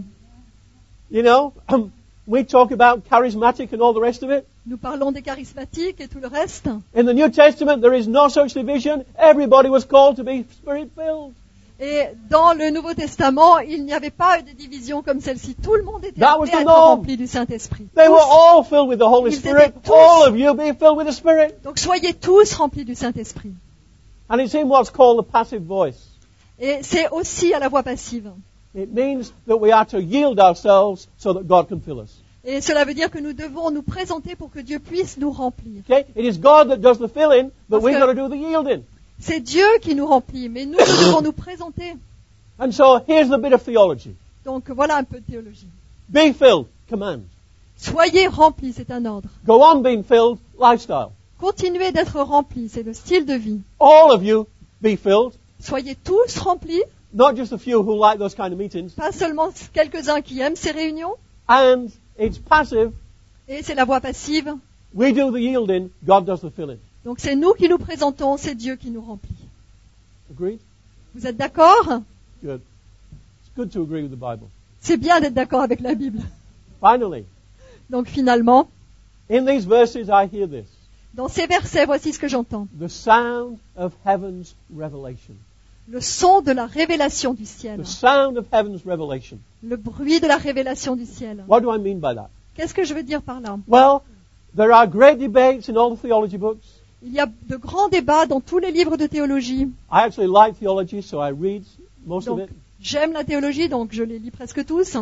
You know, we talk about charismatic and all the rest of it. Nous parlons des charismatiques et tout le reste. In the New Testament, there is no such division. Everybody was called to be Spirit-filled. Et dans le Nouveau Testament, il n'y avait pas de division comme celle-ci. Tout le monde était That was appelé the à être norm. rempli du Saint-Esprit. They were Tous. all filled with the Holy Ils Spirit. étaient tous. All of you be filled with the Spirit. Donc soyez tous remplis du Saint-Esprit. And it's in what's called the passive voice. Et c'est aussi à la voix passive. It means that we are to yield ourselves so that God can fill us. Et cela veut dire que nous devons nous présenter pour que Dieu puisse nous remplir. Okay? It is God that does the filling, but Parce we've que- got to do the yielding. C'est Dieu qui nous remplit, mais nous devons nous présenter. And so here's the bit of theology. Donc voilà un peu de théologie. Be filled, command. Soyez remplis, c'est un ordre. Go on being filled, lifestyle. Continuez d'être remplis, c'est le style de vie. All of you be filled, Soyez tous remplis, not just a few who like those kind of meetings. pas seulement quelques-uns qui aiment ces réunions. And it's passive. Et c'est la voix passive. We do the yielding, God does the filling. Donc c'est nous qui nous présentons, c'est Dieu qui nous remplit. Agreed? Vous êtes d'accord? Good. It's good to agree with the Bible. C'est bien d'être d'accord avec la Bible. Finally, Donc finalement, in these verses I hear this. dans ces versets, voici ce que j'entends. The sound of heaven's revelation. Le son de la révélation du ciel. The sound of heaven's revelation. Le bruit de la révélation du ciel. What do I mean by that? Qu'est-ce que je veux dire par là? Well, there are great debates in all the theology books. Il y a de grands débats dans tous les livres de théologie. I actually like theology, so I read most of Donc, it. j'aime la théologie, donc je les lis presque tous.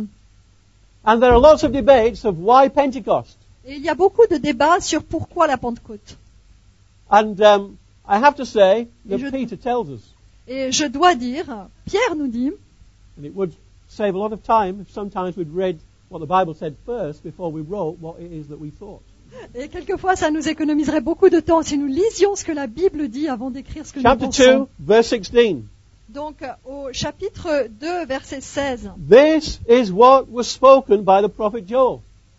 And there are lots of debates of why Pentecost. Et il y a beaucoup de débats sur pourquoi la Pentecôte. And I have to say that Je- Peter tells us, Et je dois dire, Pierre nous dit, and it would save a lot of time if sometimes we'd read what the Bible said first before we wrote what it is that we thought. et quelquefois ça nous économiserait beaucoup de temps si nous lisions ce que la Bible dit avant d'écrire ce que nous Chapter pensons. 2, verse 16. Donc au chapitre 2, verset 16. This is what was spoken by the prophet Joel.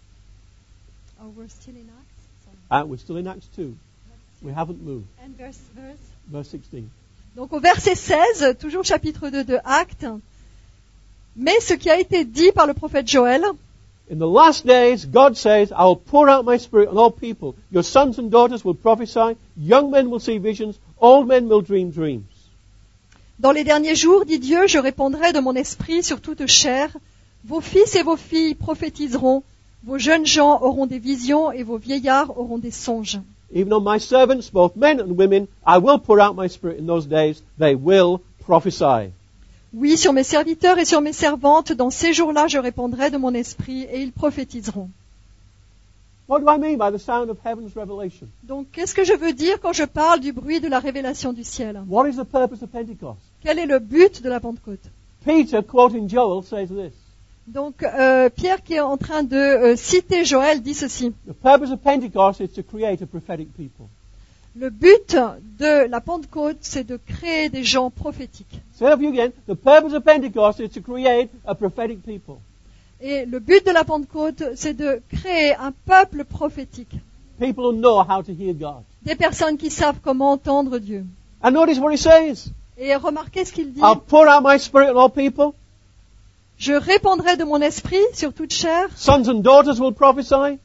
Oh, we're still in Acts. Sorry. And we're still in Acts 2. We haven't moved. And verse. Verse 16. Donc au verset 16, toujours chapitre 2 de Actes. Mais ce qui a été dit par le prophète Joël, In the last days, God says, I will pour out my spirit on all people. Your sons and daughters will prophesy. Young men will see visions. Old men will dream dreams. Dans les derniers jours, dit Dieu, je répandrai de mon esprit sur toute chair. Vos fils et vos filles prophétiseront. Vos jeunes gens auront des visions et vos vieillards auront des songes. Even on my servants, both men and women, I will pour out my spirit in those days. They will prophesy. Oui, sur mes serviteurs et sur mes servantes, dans ces jours-là, je répandrai de mon esprit et ils prophétiseront. What do I mean by the sound of heaven's revelation? Donc, qu'est-ce que je veux dire quand je parle du bruit de la révélation du ciel? What is the purpose of Pentecost? Quel est le but de la Pentecôte? Peter, quoting Joel, says this. Donc, Pierre, qui est en train de citer Joël, dit ceci. The purpose of Pentecost is to create a prophetic people. Le but de la Pentecôte, c'est de créer des gens prophétiques. Say that for you again. The purpose of Pentecost is to create a prophetic people. Et le but de la Pentecôte, c'est de créer un peuple prophétique. People who know how to hear God. Des personnes qui savent comment entendre Dieu. And notice what he says. Et remarquez ce qu'il dit. I'll pour out my spirit on all people. Je répandrai de mon esprit sur toute chair. Sons and daughters will prophesy.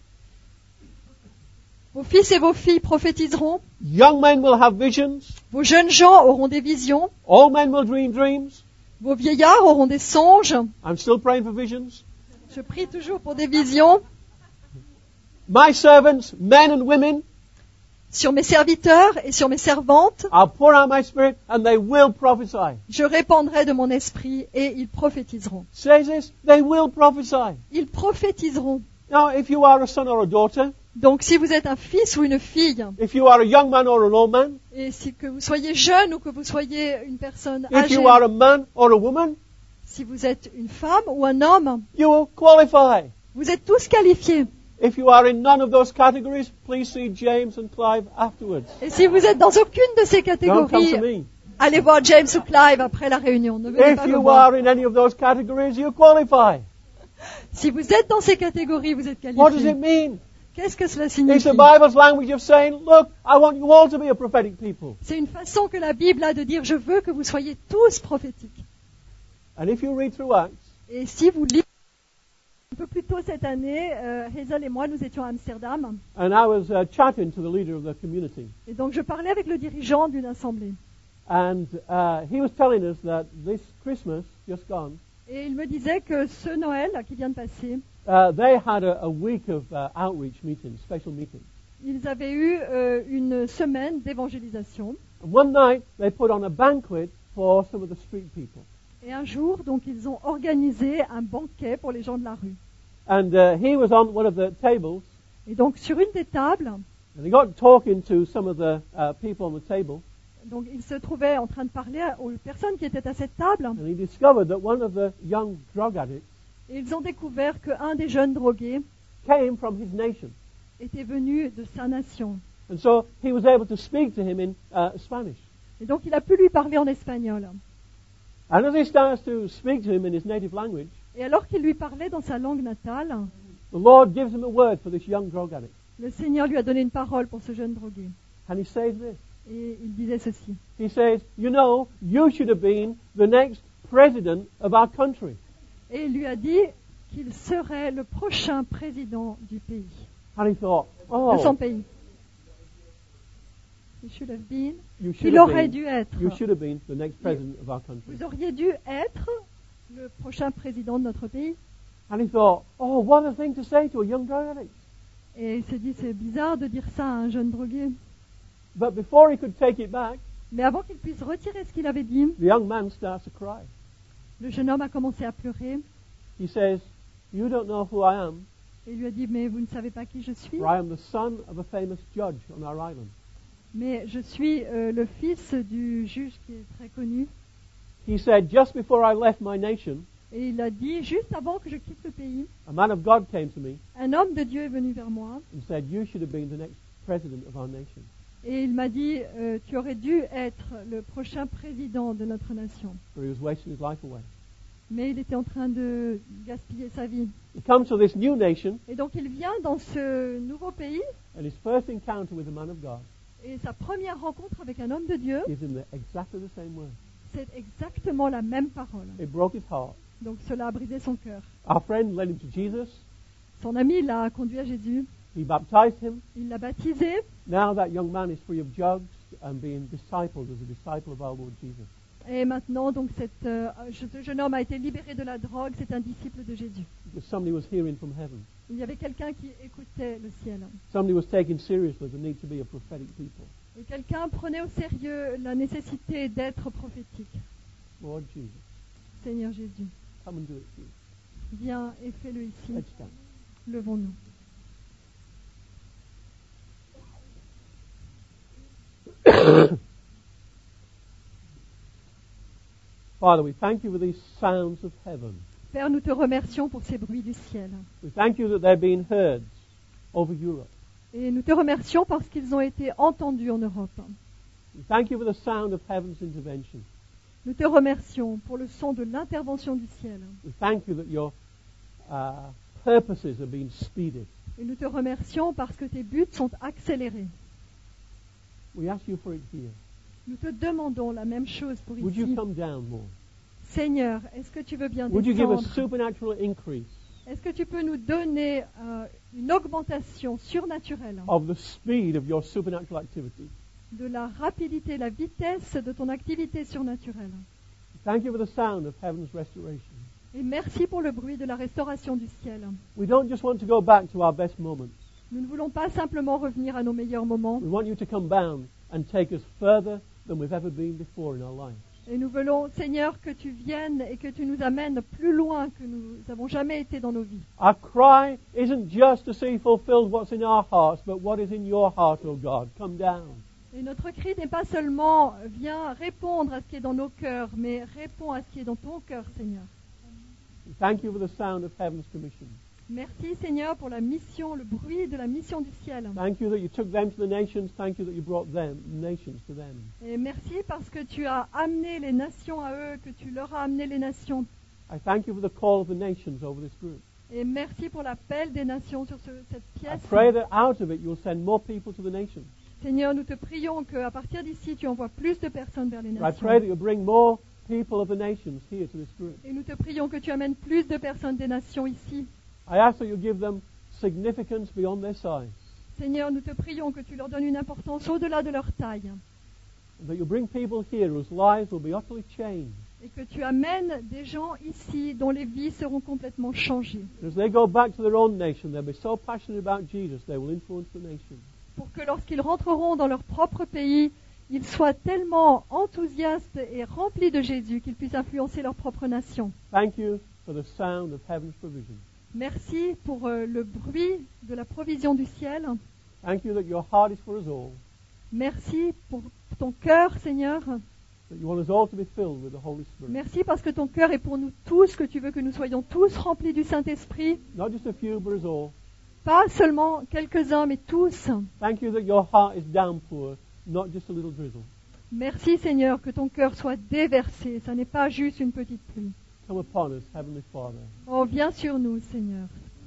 Vos fils et vos filles prophétiseront. Young men will have visions. Vos jeunes gens auront des visions. Old men will dream dreams. Vos vieillards auront des songes. I'm still praying for visions. Je prie toujours pour des visions. My servants, men and women, Sur mes serviteurs et sur mes servantes, I'll pour out my spirit and they will prophesy. je répandrai de mon esprit et ils prophétiseront. Says this, they will prophesy. Ils prophétiseront. Now, if you are a son or a daughter, Donc si vous êtes un fils ou une fille, if you are a young man or an old man, et si que vous soyez jeune ou que vous soyez une personne if âgée, you are a man or a woman, si vous êtes une femme ou un homme, you will qualify. vous êtes tous qualifiés. If you are in none of those categories, please see James and Clive afterwards. Et si vous êtes dans aucune de ces Don't come catégories, to me. allez voir James ou Clive après la réunion. Ne venez pas If me you voir. are in any of those categories, you qualify. Si vous êtes dans ces catégories, vous êtes What does qualifiés. it mean? Qu'est-ce que cela It's signifie? the Bible's language of saying, look, I want you all to be a prophetic people. C'est une façon que la Bible a de dire, je veux que vous soyez tous prophétiques. And if you read through Acts, Et si vous lisez un peu plus tôt cette année, Hazel et moi, nous étions à Amsterdam. and I was chatting to the leader of the community, Et donc je parlais avec le dirigeant d'une assemblée. and he was telling us that this Christmas, just gone, Et il me disait que ce Noël qui vient de passer, they had a week of outreach meetings, special meetings. ils avaient eu une semaine d'évangélisation. And one night, they put on a banquet for some of the street people. Et un jour, donc, ils ont organisé un banquet pour les gens de la rue. And he was on one of the tables, Et donc, sur une des tables, and he got talking to some of the people on the table, donc, il se trouvait en train de parler aux personnes qui étaient à cette table. and he discovered that one of the young drug addicts Et ils ont découvert qu'un des jeunes drogués came from his nation. était venu de sa nation. And so he was able to speak to him in Spanish. Et donc, il a pu lui parler en espagnol. And as he starts to speak to him in his native language, Et alors qu'il lui parlait dans sa langue natale, the Lord gives him a word for this young drug addict. le Seigneur lui a donné une parole pour ce jeune drogué. And he says this. Et il disait ceci. He says, you know, you should have been the next president of our country. Et il lui a dit qu'il serait le prochain président du pays, And he thought, de son oh, pays. He should have been. you should Il have aurait been, dû être. you should have been the next president of our country. Vous auriez dû être le prochain président de notre pays. And he thought, oh, what a thing to say to a young drug addict. Et il s'est dit, c'est bizarre de dire ça à un jeune drogué. But before he could take it back, Mais avant qu'il puisse retirer ce qu'il avait dit, the young man starts to cry. le jeune homme a commencé à pleurer. He says, you don't know who I am, Et il lui a dit, mais vous ne savez pas qui je suis, for I am the son of a famous judge on our island. mais je suis le fils du juge qui est très connu. He said, just before I left my nation, Et il a dit, juste avant que je quitte le pays, a man of God came to me un homme de Dieu est venu vers moi and said, you should have been the next president of our nation. et il m'a dit, tu aurais dû être le prochain président de notre nation. For he was wasting his life away. Mais il était en train de gaspiller sa vie. He comes to this new nation, Et donc il vient dans ce nouveau pays and his first encounter with a man of God et sa première rencontre avec un homme de Dieu, gives him exactly the same word. c'est exactement la même parole. It broke his heart. Donc cela a brisé son cœur. Our friend led him to Jesus. Son ami l'a conduit à Jésus, He baptized him. il l'a baptisé Now that young man is free of drugs and being discipled as a disciple of our Lord Jesus. Et maintenant, donc, ce jeune homme a été libéré de la drogue. C'est un disciple de Jésus. Because somebody was hearing from heaven. Il y avait quelqu'un qui écoutait le ciel. Somebody was taking seriously the need to be a prophetic people. Et quelqu'un prenait au sérieux la nécessité d'être prophétique. Lord Jesus, Seigneur Jésus, come and do it for you. viens et fais-le ici. Let's stand. Levons-nous. Father, we thank you for these sounds of heaven. Père, nous te remercions pour ces bruits du ciel. We thank you that they're being heard over Europe. Et nous te remercions parce qu'ils ont été entendus en Europe. We thank you for the sound of heaven's intervention. Nous te remercions pour le son de l'intervention du ciel. We thank you that your purposes are being speeded. Et nous te remercions parce que tes buts sont accélérés. We ask you for it here. Nous te demandons la même chose pour Would you ici. come down more? Seigneur, est-ce que tu veux bien Would you give us descendre? supernatural increase Est-ce que tu peux nous donner une augmentation surnaturelle of the speed of your supernatural activity? de la rapidité, la vitesse de ton activité surnaturelle? Thank you for the sound of heaven's restoration. Et merci pour le bruit de la restauration du ciel. We don't just want to go back to our best moments. Nous ne voulons pas simplement revenir à nos meilleurs moments. We want you to come down and take us further than we've ever been before in our lives. Et nous voulons, Seigneur, que tu viennes et que tu nous amènes plus loin que nous n'avons jamais été dans nos vies. Our cry isn't just to see fulfilled what's in our hearts, but what is in your heart, O God. Come down. Et notre cri n'est pas seulement viens répondre à ce qui est dans nos cœurs, mais réponds à ce qui est dans ton cœur, Seigneur. We thank you for the sound of heaven's commission. Merci, Seigneur, pour la mission, le bruit de la mission du ciel. Thank you that you took them to the nations. Thank you that you brought them, nations to them. Et merci parce que tu as amené les nations à eux, que tu leur as amené les nations. I thank you for the call of the nations over this group. Et merci pour l'appel des nations sur cette I pièce. pray that out of it you'll send more people to the nations. Seigneur, nous te prions qu'à partir d'ici, tu envoies plus de personnes vers les I pray nations. that you'll bring more people of the nations here to this group. Et nous te prions que tu amènes plus de personnes des nations ici. I ask that you'll give them significance beyond their size. Seigneur, nous te prions que tu leur donnes une importance au-delà de leur taille. And that you'll bring people here whose lives will be utterly changed. Et que tu amènes des gens ici dont les vies seront complètement changées. And as they go back to their own nation, they'll be so passionate about Jesus, they will influence the nation. Pour que lorsqu'ils rentreront dans leur propre pays, ils soient tellement enthousiastes et remplis de Jésus qu'ils puissent influencer leur propre nation. Thank you for the sound of heaven's provision. Merci pour le bruit de la provision du ciel. Thank you that your heart is for us all, Merci pour ton cœur, Seigneur. that you want us all to be filled with the Holy Spirit. Merci parce que ton cœur est pour nous tous, que tu veux que nous soyons tous remplis du Saint-Esprit. Not just a few, but us all. Pas seulement quelques-uns, mais tous. Thank you that your heart is downpour, not just a little drizzle. Merci, Seigneur, que ton cœur soit déversé. Ça n'est pas juste une petite pluie. Come upon us, Heavenly Father. Oh, viens sur nous, Seigneur.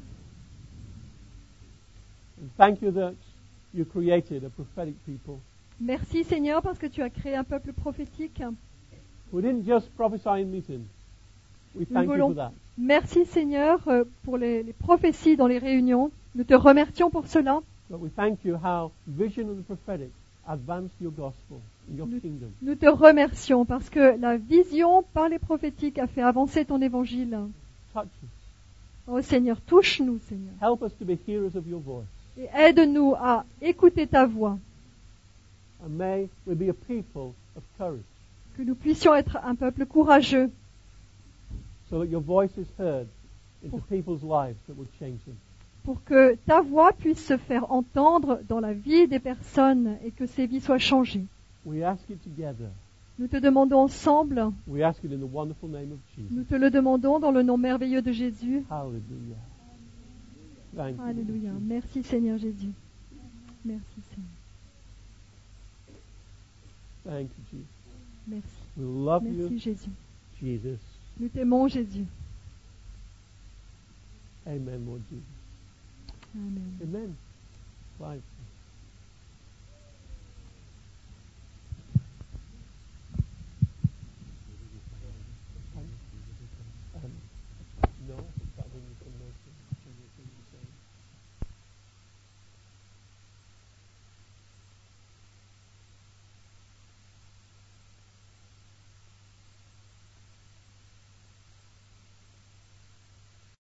And thank you that you created a prophetic people Merci, Seigneur, parce que tu as créé un peuple prophétique. who didn't just prophesy in meetings. We thank you for that. Merci, Seigneur, pour les prophéties dans les réunions. Nous te remercions pour cela. But we thank you how vision and the prophetic advanced your gospel and your kingdom. Nous te remercions parce que la vision par les prophétiques a fait avancer ton évangile. Touch us. Oh, Seigneur, touche-nous, Seigneur. Help us to be hearers of your voice. Et aide-nous à écouter ta voix. And may we be a people of courage, Que nous puissions être un peuple courageux so that your voice is heard into people's lives that will change them. pour que ta voix puisse se faire entendre dans la vie des personnes et que ces vies soient changées. We ask it together. Nous te demandons ensemble, We ask it in the wonderful name of Jesus. nous te le demandons dans le nom merveilleux de Jésus. Hallelujah. Thank you. Alléluia. Merci Seigneur Jésus. Merci Seigneur. Thank you, Jesus. Merci. We love Merci you, Jésus. Jesus. Nous t'aimons Jésus. Amen, Lord Jesus. Amen. Amen. Bye.